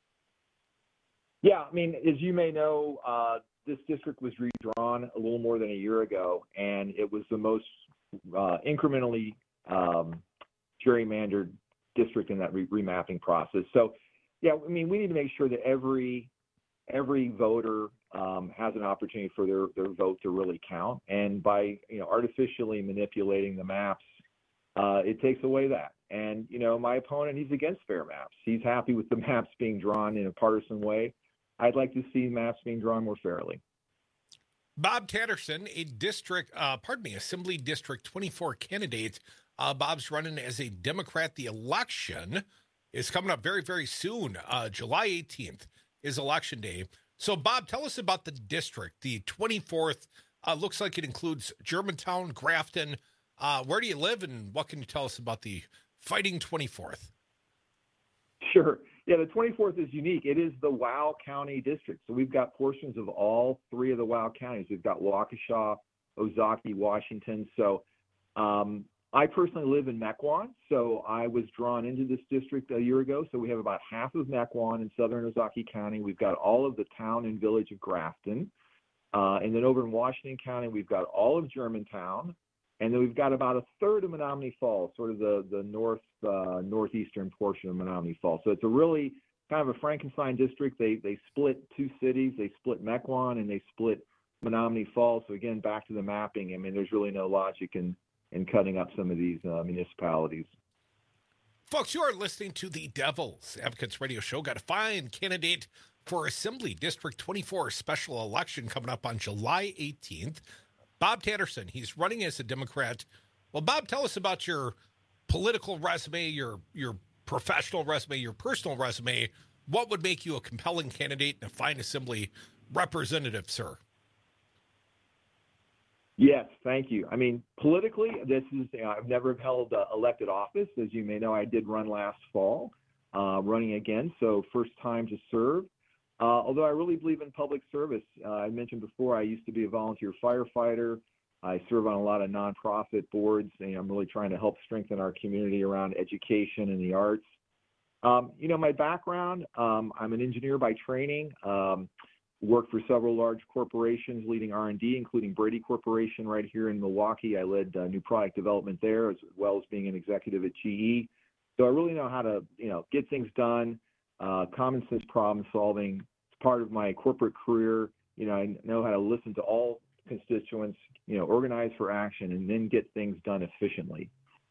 Yeah, I mean, as you may know, uh, this district was redrawn a little more than a year ago, and it was the most uh, incrementally um, gerrymandered district in that re- remapping process. So, yeah, I mean, we need to make sure that every every voter um, has an opportunity for their, their vote to really count. And by, you know, artificially manipulating the maps, uh, it takes away that. And, you know, my opponent, he's against fair maps. He's happy with the maps being drawn in a partisan way. I'd like to see maps being drawn more fairly. Bob Tatterson, a district, uh, pardon me, Assembly District twenty-four candidate. Uh, Bob's running as a Democrat. The election is coming up very, very soon. Uh, July eighteenth is election day. So, Bob, tell us about the district. The twenty-fourth uh, looks like it includes Germantown, Grafton. Uh, where do you live, and what can you tell us about the Fighting twenty-fourth? Sure. Yeah, the twenty-fourth is unique. It is the Wow County district. So we've got portions of all three of the Wow counties. We've got Waukesha, Ozaukee, Washington. So um, I personally live in Mequon, so I was drawn into this district a year ago. So we have about half of Mequon in southern Ozaukee County. We've got all of the town and village of Grafton. Uh, and then over in Washington County, we've got all of Germantown. And then we've got about a third of Menominee Falls, sort of the, the north uh, northeastern portion of Menominee Falls. So it's a really kind of a Frankenstein district. They they split two cities. They split Mequon and they split Menominee Falls. So again, back to the mapping. I mean, there's really no logic in, in cutting up some of these uh, municipalities. Folks, you are listening to the Devil's Advocates Radio Show. Got a fine candidate for Assembly District twenty-four special election coming up on July eighteenth. Bob Tatterson, he's running as a Democrat. Well, Bob, tell us about your political resume, your your professional resume, your personal resume. What would make you a compelling candidate and a fine Assembly representative, sir? Yes, thank you. I mean, politically, this is, you know, I've never held uh, elected office. As you may know, I did run last fall, uh, running again, so first time to serve. Uh, although I really believe in public service. Uh, I mentioned before, I used to be a volunteer firefighter. I serve on a lot of nonprofit boards, and I'm really trying to help strengthen our community around education and the arts. Um, you know, my background, um, I'm an engineer by training, um, worked for several large corporations leading R and D, including Brady Corporation right here in Milwaukee. I led uh, new product development there, as well as being an executive at G E. So I really know how to, you know, get things done. Uh, common sense problem solving. It's part of my corporate career. You know, I know how to listen to all constituents, you know, organize for action, and then get things done efficiently.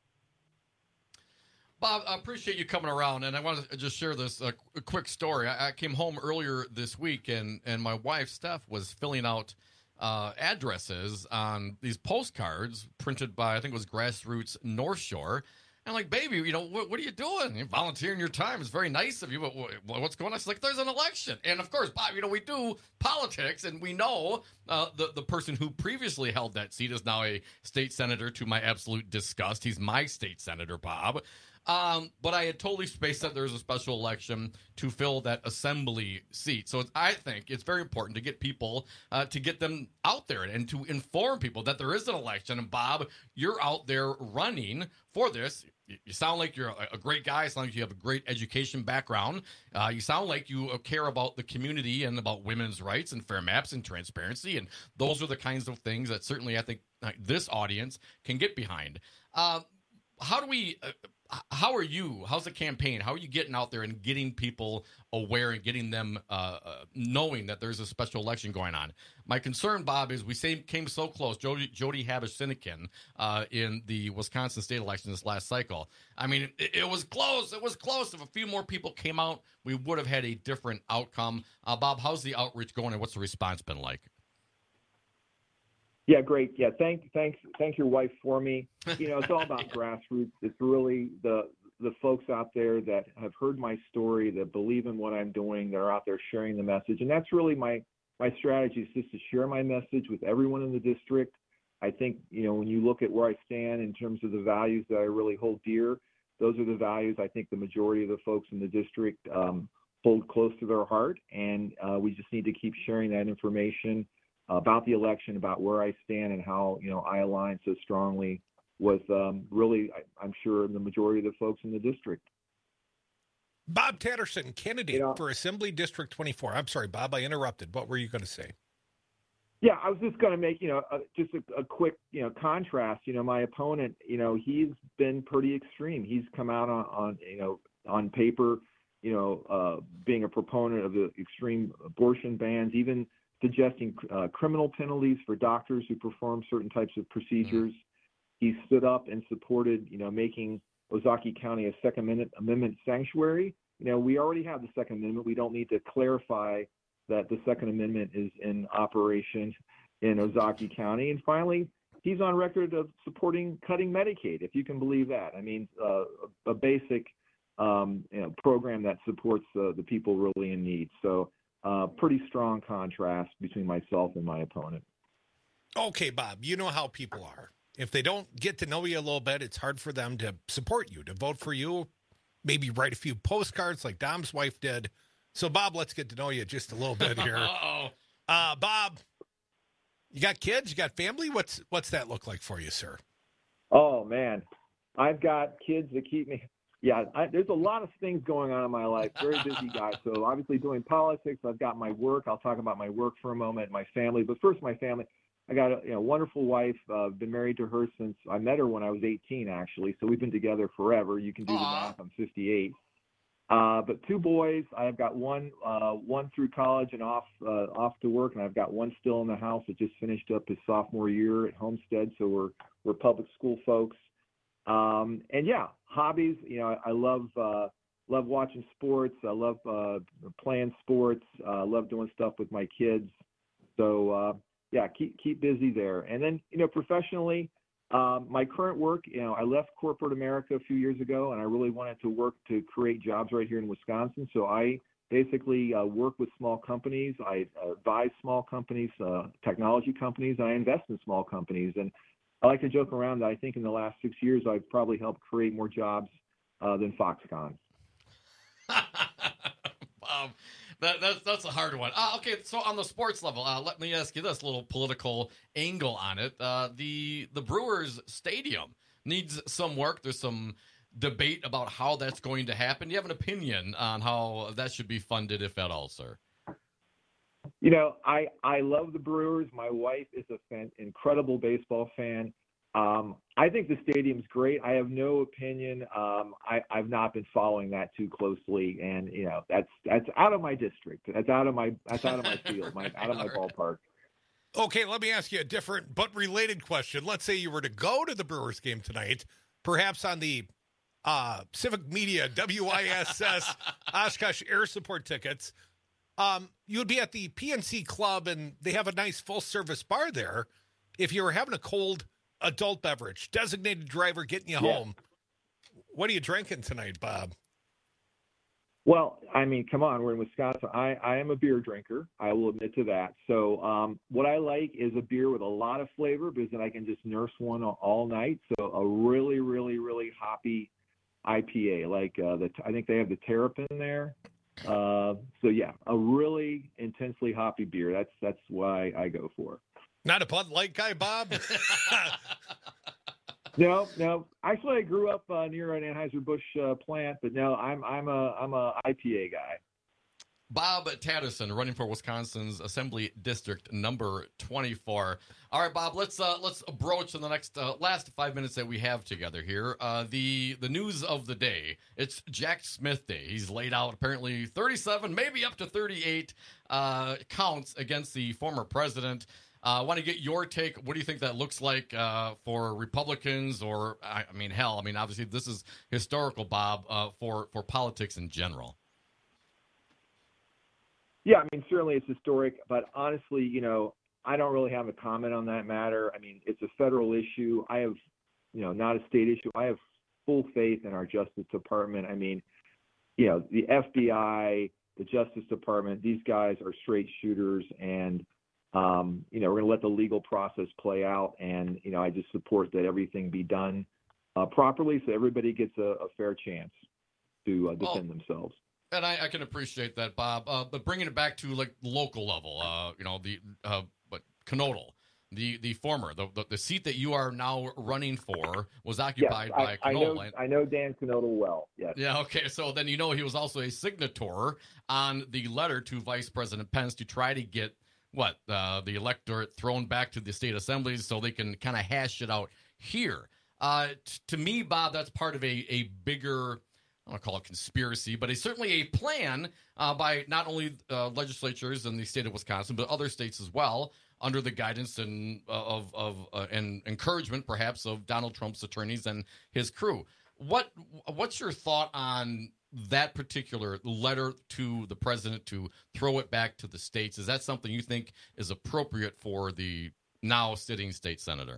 Bob, I appreciate you coming around, and I want to just share this uh, a quick story. I, I came home earlier this week, and, and my wife, Steph, was filling out uh, addresses on these postcards printed by, I think it was Grassroots North Shore. And I'm like, baby, you know, what, what are you doing? You're volunteering your time. It's very nice of you, but what, what's going on? She's like, there's an election. And, of course, Bob, you know, we do politics, and we know uh, the, the person who previously held that seat is now a state senator to my absolute disgust. He's my state senator, Bob. Um, but I had totally spaced that there's a special election to fill that assembly seat. So it's, I think it's very important to get people, uh, to get them out there and to inform people that there is an election. And Bob, you're out there running for this. You sound like you're a great guy. You sound like you have a great education background. Uh, you sound like you care about the community and about women's rights and fair maps and transparency. And those are the kinds of things that certainly I think this audience can get behind. Uh, how do we... Uh, How are you? How's the campaign? How are you getting out there and getting people aware and getting them uh, uh, knowing that there's a special election going on? My concern, Bob, is we say, came so close, Jody, Jody Habush-Sinekin, uh, in the Wisconsin state election this last cycle. I mean, it, it was close. It was close. If a few more people came out, we would have had a different outcome. Uh, Bob, how's the outreach going and what's the response been like? Yeah, great. Yeah, thank, thanks, thank your wife for me. You know, it's all about grassroots. It's really the the folks out there that have heard my story, that believe in what I'm doing, that are out there sharing the message, and that's really my my strategy is just to share my message with everyone in the district. I think, you know, when you look at where I stand in terms of the values that I really hold dear, those are the values I think the majority of the folks in the district um, hold close to their heart, and uh, we just need to keep sharing that information about the election, about where I stand and how, you know, I align so strongly with um, really, I, I'm sure, the majority of the folks in the district. Bob Tatterson, candidate You know- for Assembly District twenty-four. I'm sorry, Bob, I interrupted. What were you going to say? Yeah, I was just going to make, you know, a, just a, a quick, you know, contrast. You know, my opponent, you know, he's been pretty extreme. He's come out on, on you know, on paper, you know, uh, being a proponent of the extreme abortion bans, even suggesting uh, criminal penalties for doctors who perform certain types of procedures. He stood up and supported, you know, making Ozaukee County a Second Amendment, Amendment sanctuary. You know, we already have the Second Amendment. We don't need to clarify that the Second Amendment is in operation in Ozaukee County. And finally, he's on record of supporting cutting Medicaid, if you can believe that. I mean, uh, a basic um, you know, program that supports uh, the people really in need. So, Uh, pretty strong contrast between myself and my opponent. Okay, Bob, you know how people are. If they don't get to know you a little bit, it's hard for them to support you, to vote for you, maybe write a few postcards like Dom's wife did. So, Bob, let's get to know you just a little bit here. Uh-oh. Uh, Bob, you got kids? You got family? What's what's that look like for you, sir? Oh, man. I've got kids that keep me. Yeah, I, there's a lot of things going on in my life. Very busy guy. So obviously doing politics. I've got my work. I'll talk about my work for a moment, my family. But first, my family. I got a you know, wonderful wife. Uh, been married to her since I met her when I was eighteen, actually. So we've been together forever. You can do the math. I'm fifty-eight. Uh, but two boys. I've got one uh, one through college and off uh, off to work, and I've got one still in the house that just finished up his sophomore year at Homestead. So we're we're public school folks. Um, and yeah, hobbies, you know, I, I love, uh, love watching sports. I love, uh, playing sports. I uh, love doing stuff with my kids. So, uh, yeah, keep, keep busy there. And then, you know, professionally, um, my current work, you know, I left corporate America a few years ago and I really wanted to work to create jobs right here in Wisconsin. So I basically, uh, work with small companies. I advise small companies, uh, technology companies, and I invest in small companies. And I like to joke around that I think in the last six years, I've probably helped create more jobs uh, than Foxconn. um, that, that's, that's a hard one. Uh, okay, so on the sports level, uh, let me ask you this little political angle on it. Uh, the, the Brewers Stadium needs some work. There's some debate about how that's going to happen. Do you have an opinion on how that should be funded, if at all, sir? You know, I, I love the Brewers. My wife is a fan, incredible baseball fan. Um, I think the stadium's great. I have no opinion. Um, I, I've not been following that too closely, and you know, that's that's out of my district. That's out of my that's out of my field. My out of my ballpark. Okay, let me ask you a different but related question. Let's say you were to go to the Brewers game tonight, perhaps on the uh, Civic Media W I S S Oshkosh Air Support tickets. Um, you would be at the P N C Club, and they have a nice full-service bar there. If you were having a cold adult beverage, designated driver getting you Yeah. home, what are you drinking tonight, Bob? Well, I mean, come on, we're in Wisconsin. I, I am a beer drinker. I will admit to that. So um, what I like is a beer with a lot of flavor because then I can just nurse one all, all night. So a really, really, really hoppy I P A, like uh, the I think they have the Terrapin there. Uh, so yeah, a really intensely hoppy beer. That's that's why I go for. Not a Bud Light guy, Bob? No, no. Actually, I grew up uh, near an Anheuser-Busch uh, plant, but no, I'm I'm a I'm a I P A guy. Bob Tatterson, running for Wisconsin's Assembly District number twenty-four. All right, Bob, let's uh, let's broach in the next uh, last five minutes that we have together here. Uh, the the news of the day. It's Jack Smith Day. He's laid out apparently thirty-seven, maybe up to thirty-eight uh, counts against the former president. I uh, want to get your take. What do you think that looks like uh, for Republicans, or I, I mean, hell, I mean, obviously this is historical, Bob, uh, for for politics in general. Yeah, I mean, certainly it's historic, but honestly, you know, I don't really have a comment on that matter. I mean, it's a federal issue. I have, you know, not a state issue. I have full faith in our Justice Department. I mean, you know, the F B I, the Justice Department, these guys are straight shooters, and, um, you know, we're going to let the legal process play out. And, you know, I just support that everything be done uh, properly so everybody gets a, a fair chance to uh, defend well, themselves. And I, I can appreciate that, Bob. Uh, but bringing it back to like local level, uh, you know, the uh, but Knodel, the the former, the, the the seat that you are now running for was occupied yes, by I, Knodel. I know, I know Dan Knodel well. Yes. Yeah. Okay. So then you know he was also a signator on the letter to Vice President Pence to try to get what uh, the electorate thrown back to the state assemblies so they can kind of hash it out here. Uh, t- to me, Bob, that's part of a a bigger. I don't call it conspiracy, but it's certainly a plan uh, by not only uh, legislatures in the state of Wisconsin, but other states as well, under the guidance and uh, of of uh, and encouragement, perhaps, of Donald Trump's attorneys and his crew. What what's your thought on that particular letter to the president to throw it back to the states? Is that something you think is appropriate for the now sitting state senator?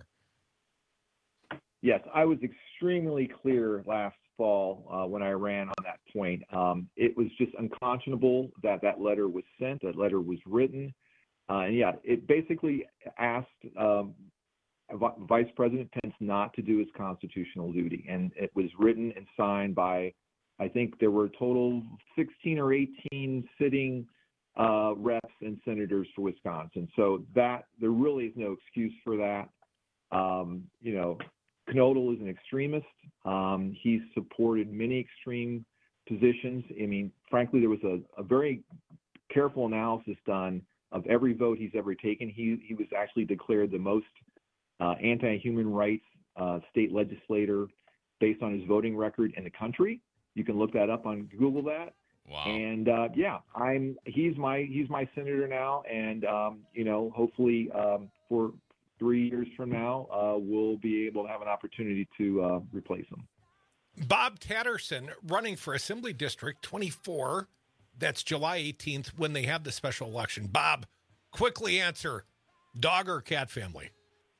Yes, I was extremely clear last fall uh, when I ran on that point. Um, it was just unconscionable that that letter was sent, that letter was written. Uh, and yeah, it basically asked um, V- Vice President Pence not to do his constitutional duty. And it was written and signed by, I think there were a total sixteen or eighteen sitting uh, reps and senators for Wisconsin. So that there really is no excuse for that. Um, you know, Knodel is an extremist. Um, he's supported many extreme positions. I mean, frankly, there was a, a very careful analysis done of every vote he's ever taken. He he was actually declared the most uh, anti-human rights uh, state legislator based on his voting record in the country. You can look that up on Google that. Wow. And uh, yeah, I'm he's my he's my senator now, and um, you know, hopefully um, for three years from now, uh, we'll be able to have an opportunity to uh, replace him. Bob Tatterson running for Assembly District twenty-four. That's July eighteenth when they have the special election. Bob, quickly answer, dog or cat family?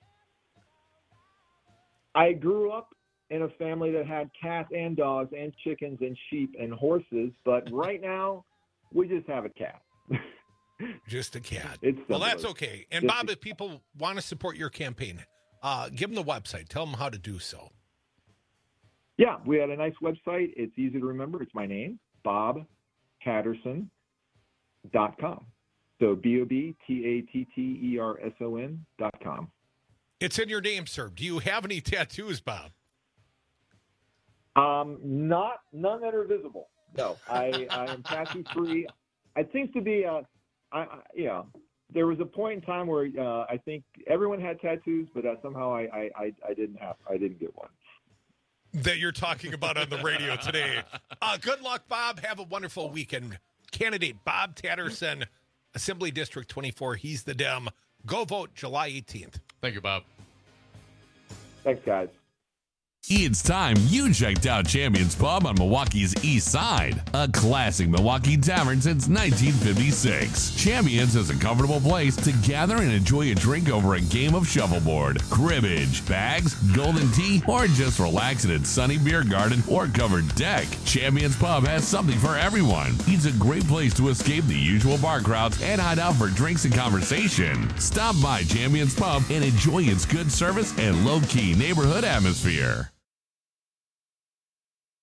I grew up in a family that had cats and dogs and chickens and sheep and horses, but right now we just have a cat. Just a cat. It's well, that's okay. And just Bob, if people want to support your campaign, uh, give them the website. Tell them how to do so. Yeah, we had a nice website. It's easy to remember. It's my name, bob tatterson dot com. So B O B T A T T E R S O N dot com. It's in your name, sir. Do you have any tattoos, Bob? Um, not none that are visible. No, I, I am tattoo free. It seems to be a, I, I, you know, there was a point in time where uh, I think everyone had tattoos, but uh, somehow I, I, I, I didn't have, I didn't get one. That you're talking about on the radio today. Uh, good luck, Bob. Have a wonderful weekend. Candidate Bob Tatterson, Assembly District twenty-four. He's the Dem. Go vote July eighteenth. Thank you, Bob. Thanks, guys. It's time you checked out Champions Pub on Milwaukee's East Side, a classic Milwaukee tavern since nineteen fifty-six. Champions is a comfortable place to gather and enjoy a drink over a game of shuffleboard, cribbage, bags, golden tea, or just relax in its sunny beer garden or covered deck. Champions Pub has something for everyone. It's a great place to escape the usual bar crowds and hide out for drinks and conversation. Stop by Champions Pub and enjoy its good service and low-key neighborhood atmosphere.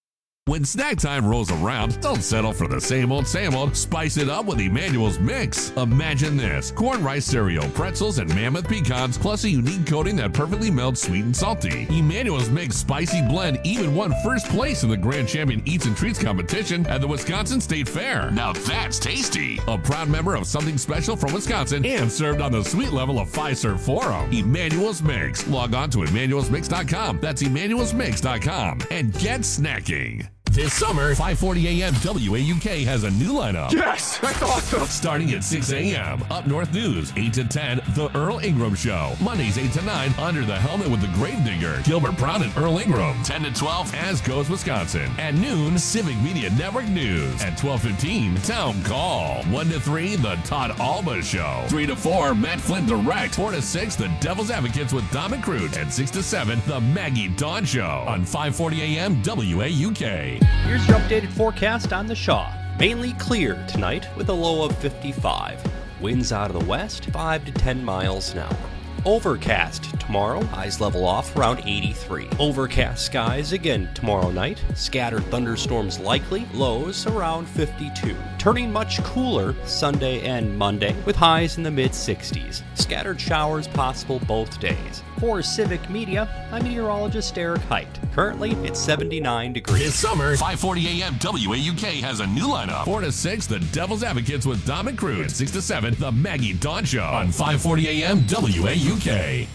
When snack time rolls around, don't settle for the same old, same old. Spice it up with Emmanuel's Mix. Imagine this: corn rice cereal, pretzels, and mammoth pecans, plus a unique coating that perfectly melts sweet and salty. Emmanuel's Mix Spicy Blend even won first place in the Grand Champion Eats and Treats competition at the Wisconsin State Fair. Now that's tasty. A proud member of Something Special from Wisconsin and served on the sweet level of Fiserv Forum. Emmanuel's Mix. Log on to emmanuels mix dot com. That's emmanuels mix dot com and get snacking. This summer, five forty a.m. W A U K has a new lineup. Yes, that's awesome. Starting at six a.m. Up North News, eight to ten, The Earl Ingram Show. Mondays, eight to nine, Under the Helmet with the Gravedigger, Gilbert Brown and Earl Ingram. ten to twelve, As Goes Wisconsin. At noon, Civic Media Network News. At twelve fifteen, Town Call. one to three, The Todd Alba Show. three to four, Matt Flynn Direct. four to six, The Devil's Advocates with Dom and Crute. And six to seven, The Maggie Dawn Show. On five forty a.m. W A U K. Here's your updated forecast on the Shaw. Mainly clear tonight with a low of fifty-five. Winds out of the west, five to ten miles an hour. Overcast tomorrow, highs level off around eighty-three. Overcast skies again tomorrow night. Scattered thunderstorms likely, lows around fifty-two. Turning much cooler Sunday and Monday with highs in the mid sixties. Scattered showers possible both days. For Civic Media, I'm meteorologist Eric Height. Currently, it's seventy-nine degrees. This summer, five forty a.m. W A U K has a new lineup. four to six, The Devil's Advocates with Dom and Crute. And six to seven, The Maggie Dawn Show. On five forty a.m. W A U K.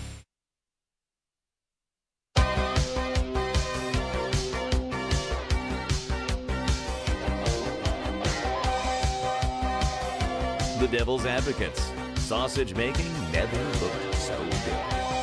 The Devil's Advocates. Sausage making never looked so good.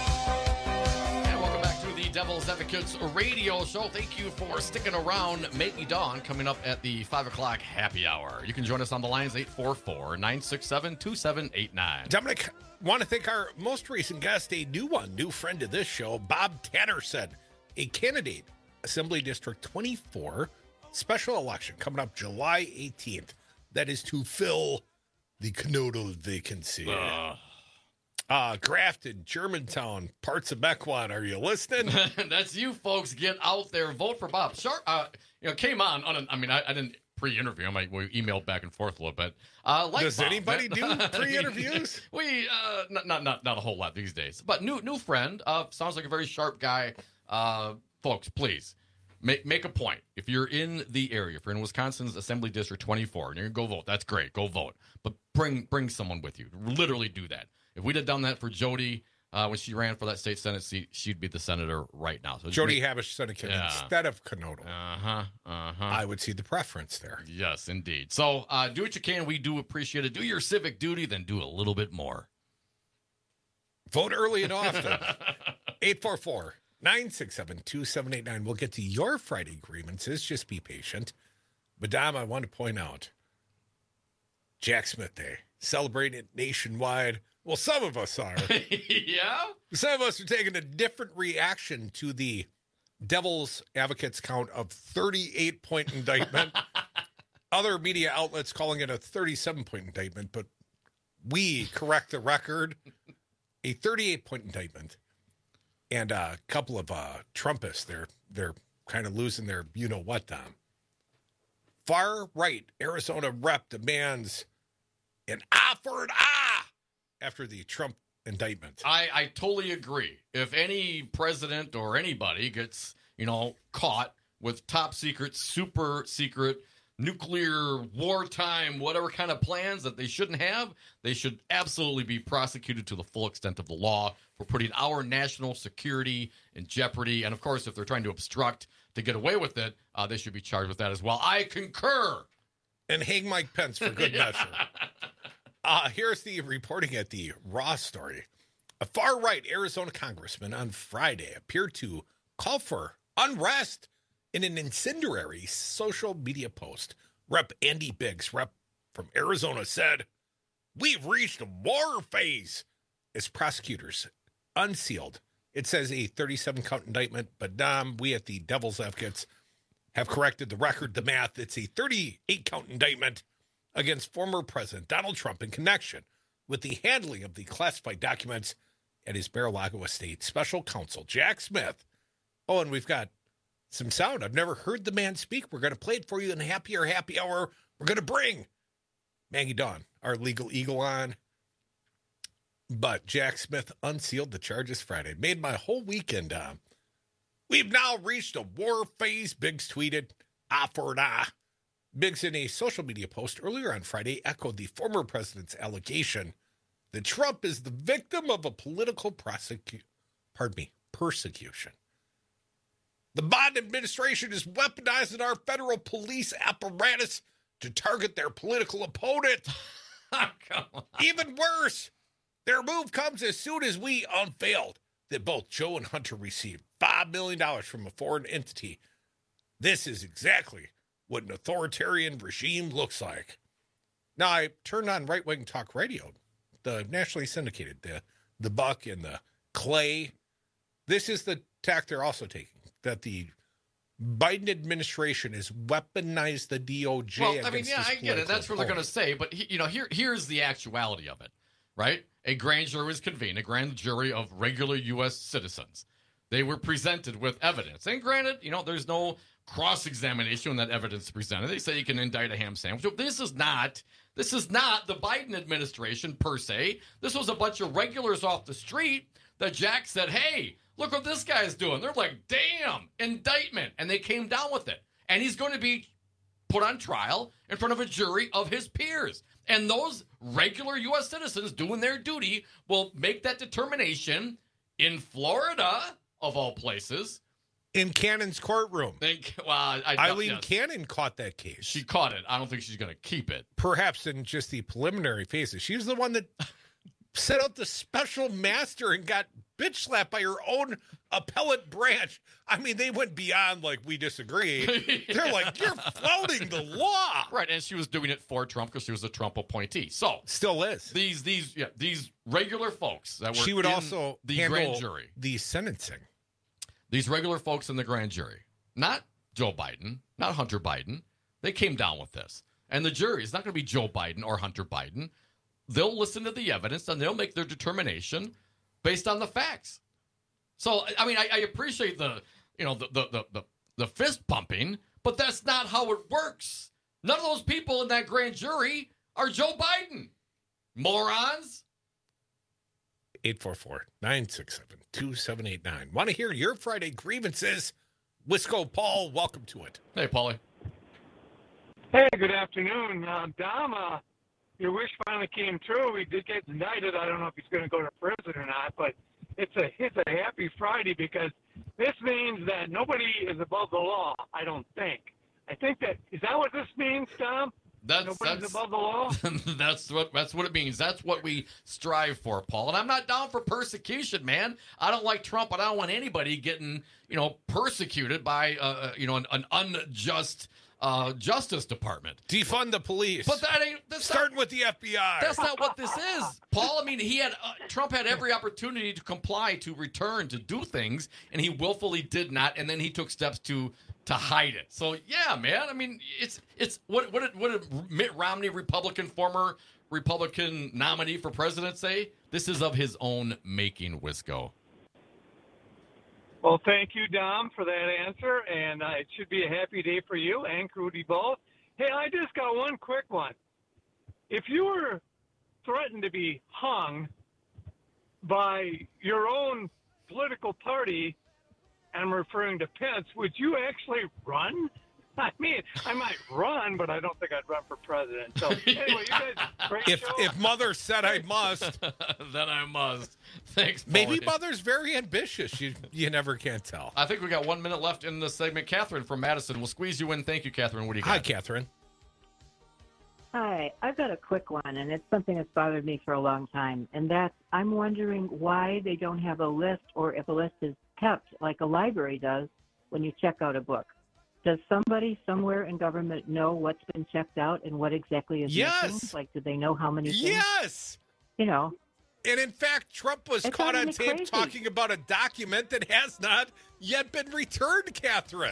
And welcome back to the Devil's Advocates radio show. Thank you for sticking around. Maggie Dawn coming up at the five o'clock happy hour. You can join us on the lines eight four four, nine six seven, two seven eight nine. Dominic, want to thank our most recent guest, a new one, new friend of this show, Bob Tatterson, a candidate, Assembly District twenty-four, special election coming up July eighteenth. That is to fill the Conoto vacancy. Uh, uh, Grafton, Germantown, parts of Mequon. Are you listening? That's you folks. Get out there. Vote for Bob. Sharp, uh, you know, came on. on an, I mean, I, I didn't pre-interview him. I, we emailed back and forth a little bit. Uh, like Does Bob, anybody man. do pre-interviews? we, uh, not, not, not, not a whole lot these days. But new, new friend. Uh, sounds like a very sharp guy. Uh, folks, please. Make make a point. If you're in the area, if you're in Wisconsin's Assembly District twenty-four, and you're going to go vote, that's great. Go vote. But bring bring someone with you. Literally do that. If we'd have done that for Jody uh, when she ran for that state Senate seat, she'd be the senator right now. So Jody make, Habush Seneca yeah. instead of Conoto. Uh-huh. Uh-huh. I would see the preference there. Yes, indeed. So uh, do what you can. We do appreciate it. Do your civic duty, then do a little bit more. Vote early and often. eight four four, nine six seven, two seven eight nine. We'll get to your Friday grievances. Just be patient. Madame, I want to point out Jack Smith Day. Celebrating it nationwide. Well, some of us are. Yeah? Some of us are taking a different reaction to the Devil's Advocates count of thirty-eight point indictment. Other media outlets calling it a thirty-seven point indictment, but we correct the record. A thirty-eight point indictment. And a couple of uh, Trumpists, they're they're kind of losing their you-know-what, Dom. Far-right Arizona rep demands an ah for an ah after the Trump indictment. I, I totally agree. If any president or anybody gets, you know, caught with top secret, super secret, nuclear, wartime, whatever kind of plans that they shouldn't have, they should absolutely be prosecuted to the full extent of the law for putting our national security in jeopardy. And, of course, if they're trying to obstruct to get away with it, uh, they should be charged with that as well. I concur. And hang Mike Pence for good measure. Uh, here's the reporting at the Raw story. A far-right Arizona congressman on Friday appeared to call for unrest in an incendiary social media post. Rep Andy Biggs, rep from Arizona, said, "We've reached a war phase," as prosecutors unsealed. It says a thirty-seven count indictment, but Dom, we at the Devil's Advocates have corrected the record, the math. It's a thirty-eight count indictment against former President Donald Trump in connection with the handling of the classified documents at his Mar-a-Lago estate. Special counsel Jack Smith. Oh, and we've got some sound. I've never heard the man speak. We're going to play it for you in Happy or Happy Hour. We're going to bring Maggie Dawn, our legal eagle, on. But Jack Smith unsealed the charges Friday. Made my whole weekend. Uh, we've now reached a war phase, Biggs tweeted. Ah for an ah. Biggs, in a social media post earlier on Friday, echoed the former president's allegation that Trump is the victim of a political prosecu- pardon me, persecution. The Biden administration is weaponizing our federal police apparatus to target their political opponent. Come on. Even worse, their move comes as soon as we unveiled that both Joe and Hunter received five million dollars from a foreign entity. This is exactly what an authoritarian regime looks like. Now, I turned on right-wing talk radio, the nationally syndicated, the, the Buck and the Clay. This is the tack they're also taking, that the Biden administration has weaponized the D O J. Well, I mean, yeah, I get it. That's what they're going to say. But, he, you know, here here's the actuality of it, right? A grand jury was convened, a grand jury of regular U S citizens. They were presented with evidence. And granted, you know, there's no cross-examination when that evidence is presented. They say you can indict a ham sandwich. This is not, this is not the Biden administration per se. This was a bunch of regulars off the street that Jack said, hey, look what this guy's doing. They're like, damn, indictment. And they came down with it. And he's going to be put on trial in front of a jury of his peers. And those regular U S citizens doing their duty will make that determination in Florida, of all places. In Cannon's courtroom. Think, well, I, Eileen yes. Cannon caught that case. She caught it. I don't think she's going to keep it. Perhaps in just the preliminary phases. She was the one that set up the special master and got bitch slapped by her own appellate branch. I mean, they went beyond, like, we disagree. yeah. They're like, you're flouting the law. Right, and she was doing it for Trump because she was a Trump appointee. So still is. These these yeah, these regular folks that were she would in also the handle grand jury. The sentencing. These regular folks in the grand jury, not Joe Biden, not Hunter Biden, they came down with this. And the jury is not going to be Joe Biden or Hunter Biden. They'll listen to the evidence and they'll make their determination based on the facts. So, I mean, I, I appreciate the, you know, the, the, the, the, the fist pumping, but that's not how it works. None of those people in that grand jury are Joe Biden. Morons. eight four four, nine six seven, two seven eight nine. Want to hear your Friday grievances? Wisco Paul, welcome to it. Hey, Paulie. Hey, good afternoon. Uh, Dom, uh, your wish finally came true. He did get indicted. I don't know if he's going to go to prison or not, but it's a it's a happy Friday because this means that nobody is above the law, I don't think. I think that, is that what this means, Dom? That's, Nobody's that's, above the law? that's what that's what it means. That's what we strive for, Paul. And I'm not down for persecution, man. I don't like Trump, but I don't want anybody getting, you know, persecuted by, uh, you know, an, an unjust uh, Justice Department. Defund the police. But that ain't that's starting not, with the F B I. That's not what this is, Paul. I mean, he had uh, Trump had every opportunity to comply, to return, to do things, and he willfully did not. And then he took steps to. to hide it. So yeah, man. I mean, it's it's what what did, what did Mitt Romney, Republican, former Republican nominee for president, say? This is of his own making, Wisco. Well, thank you, Dom, for that answer, and uh, it should be a happy day for you and Crudy both. Hey, I just got one quick one. If you were threatened to be hung by your own political party, I'm referring to Pence, would you actually run? I mean, I might run, but I don't think I'd run for president. So anyway, you guys, great if show. if Mother said I must, then I must. Thanks, Paulie. Maybe Mother's very ambitious. You you never can tell. I think we got one minute left in the segment. Catherine from Madison, we'll squeeze you in. Thank you, Catherine. What do you got? Hi, Catherine. Hi, I've got a quick one, and it's something that's bothered me for a long time, and that's I'm wondering why they don't have a list, or if a list is kept like a library does when you check out a book. Does somebody somewhere in government know what's been checked out and what exactly is yes. missing? Like, do they know how many things? Yes. You know. And in fact, Trump was It's caught on driving me tape crazy. talking about a document that has not yet been returned, Catherine.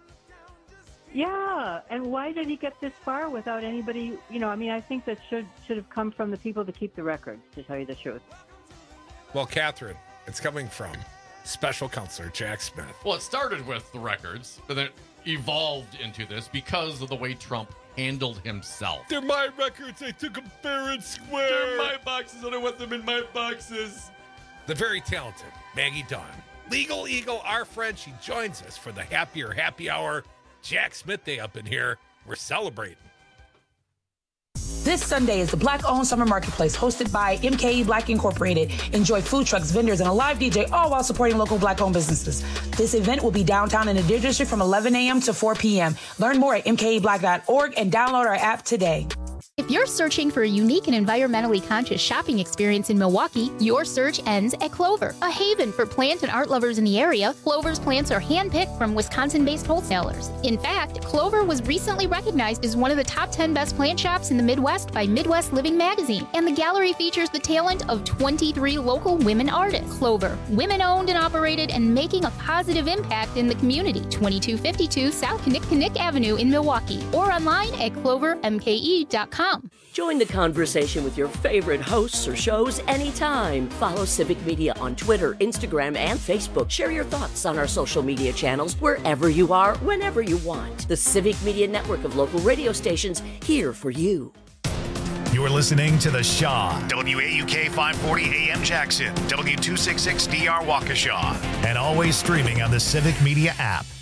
Yeah, and why did he get this far without anybody, you know, I mean, I think that should should have come from the people that keep the records, to tell you the truth. Well, Catherine, it's coming from special counselor Jack Smith. Well, it started with the records, but then it evolved into this because of the way Trump handled himself. They're my records. I took them fair and square. They're my boxes, and I want them in my boxes. The very talented Maggie Dawn, Legal Eagle, our friend. She joins us for the Happier Happy Hour. Jack Smith Day up in here. We're celebrating. This Sunday is the Black-owned Summer Marketplace hosted by M K E Black Incorporated. Enjoy food trucks, vendors, and a live D J, all while supporting local Black-owned businesses. This event will be downtown in the Deer District from eleven a.m. to four p.m. Learn more at m k e black dot org and download our app today. If you're searching for a unique and environmentally conscious shopping experience in Milwaukee, your search ends at Clover, a haven for plant and art lovers in the area. Clover's plants are handpicked from Wisconsin-based wholesalers. In fact, Clover was recently recognized as one of the top ten best plant shops in the Midwest by Midwest Living magazine, and the gallery features the talent of twenty-three local women artists. Clover, women-owned and operated, and making a positive impact in the community. twenty-two fifty-two South Kinnick Avenue in Milwaukee, or online at clover m k e dot com. Join the conversation with your favorite hosts or shows anytime. Follow Civic Media on Twitter, Instagram, and Facebook. Share your thoughts on our social media channels wherever you are, whenever you want. The Civic Media network of local radio stations here for you. You're listening to The Shaw, W A U K five forty A M Jackson, W two sixty-six D R Waukesha, and always streaming on the Civic Media app.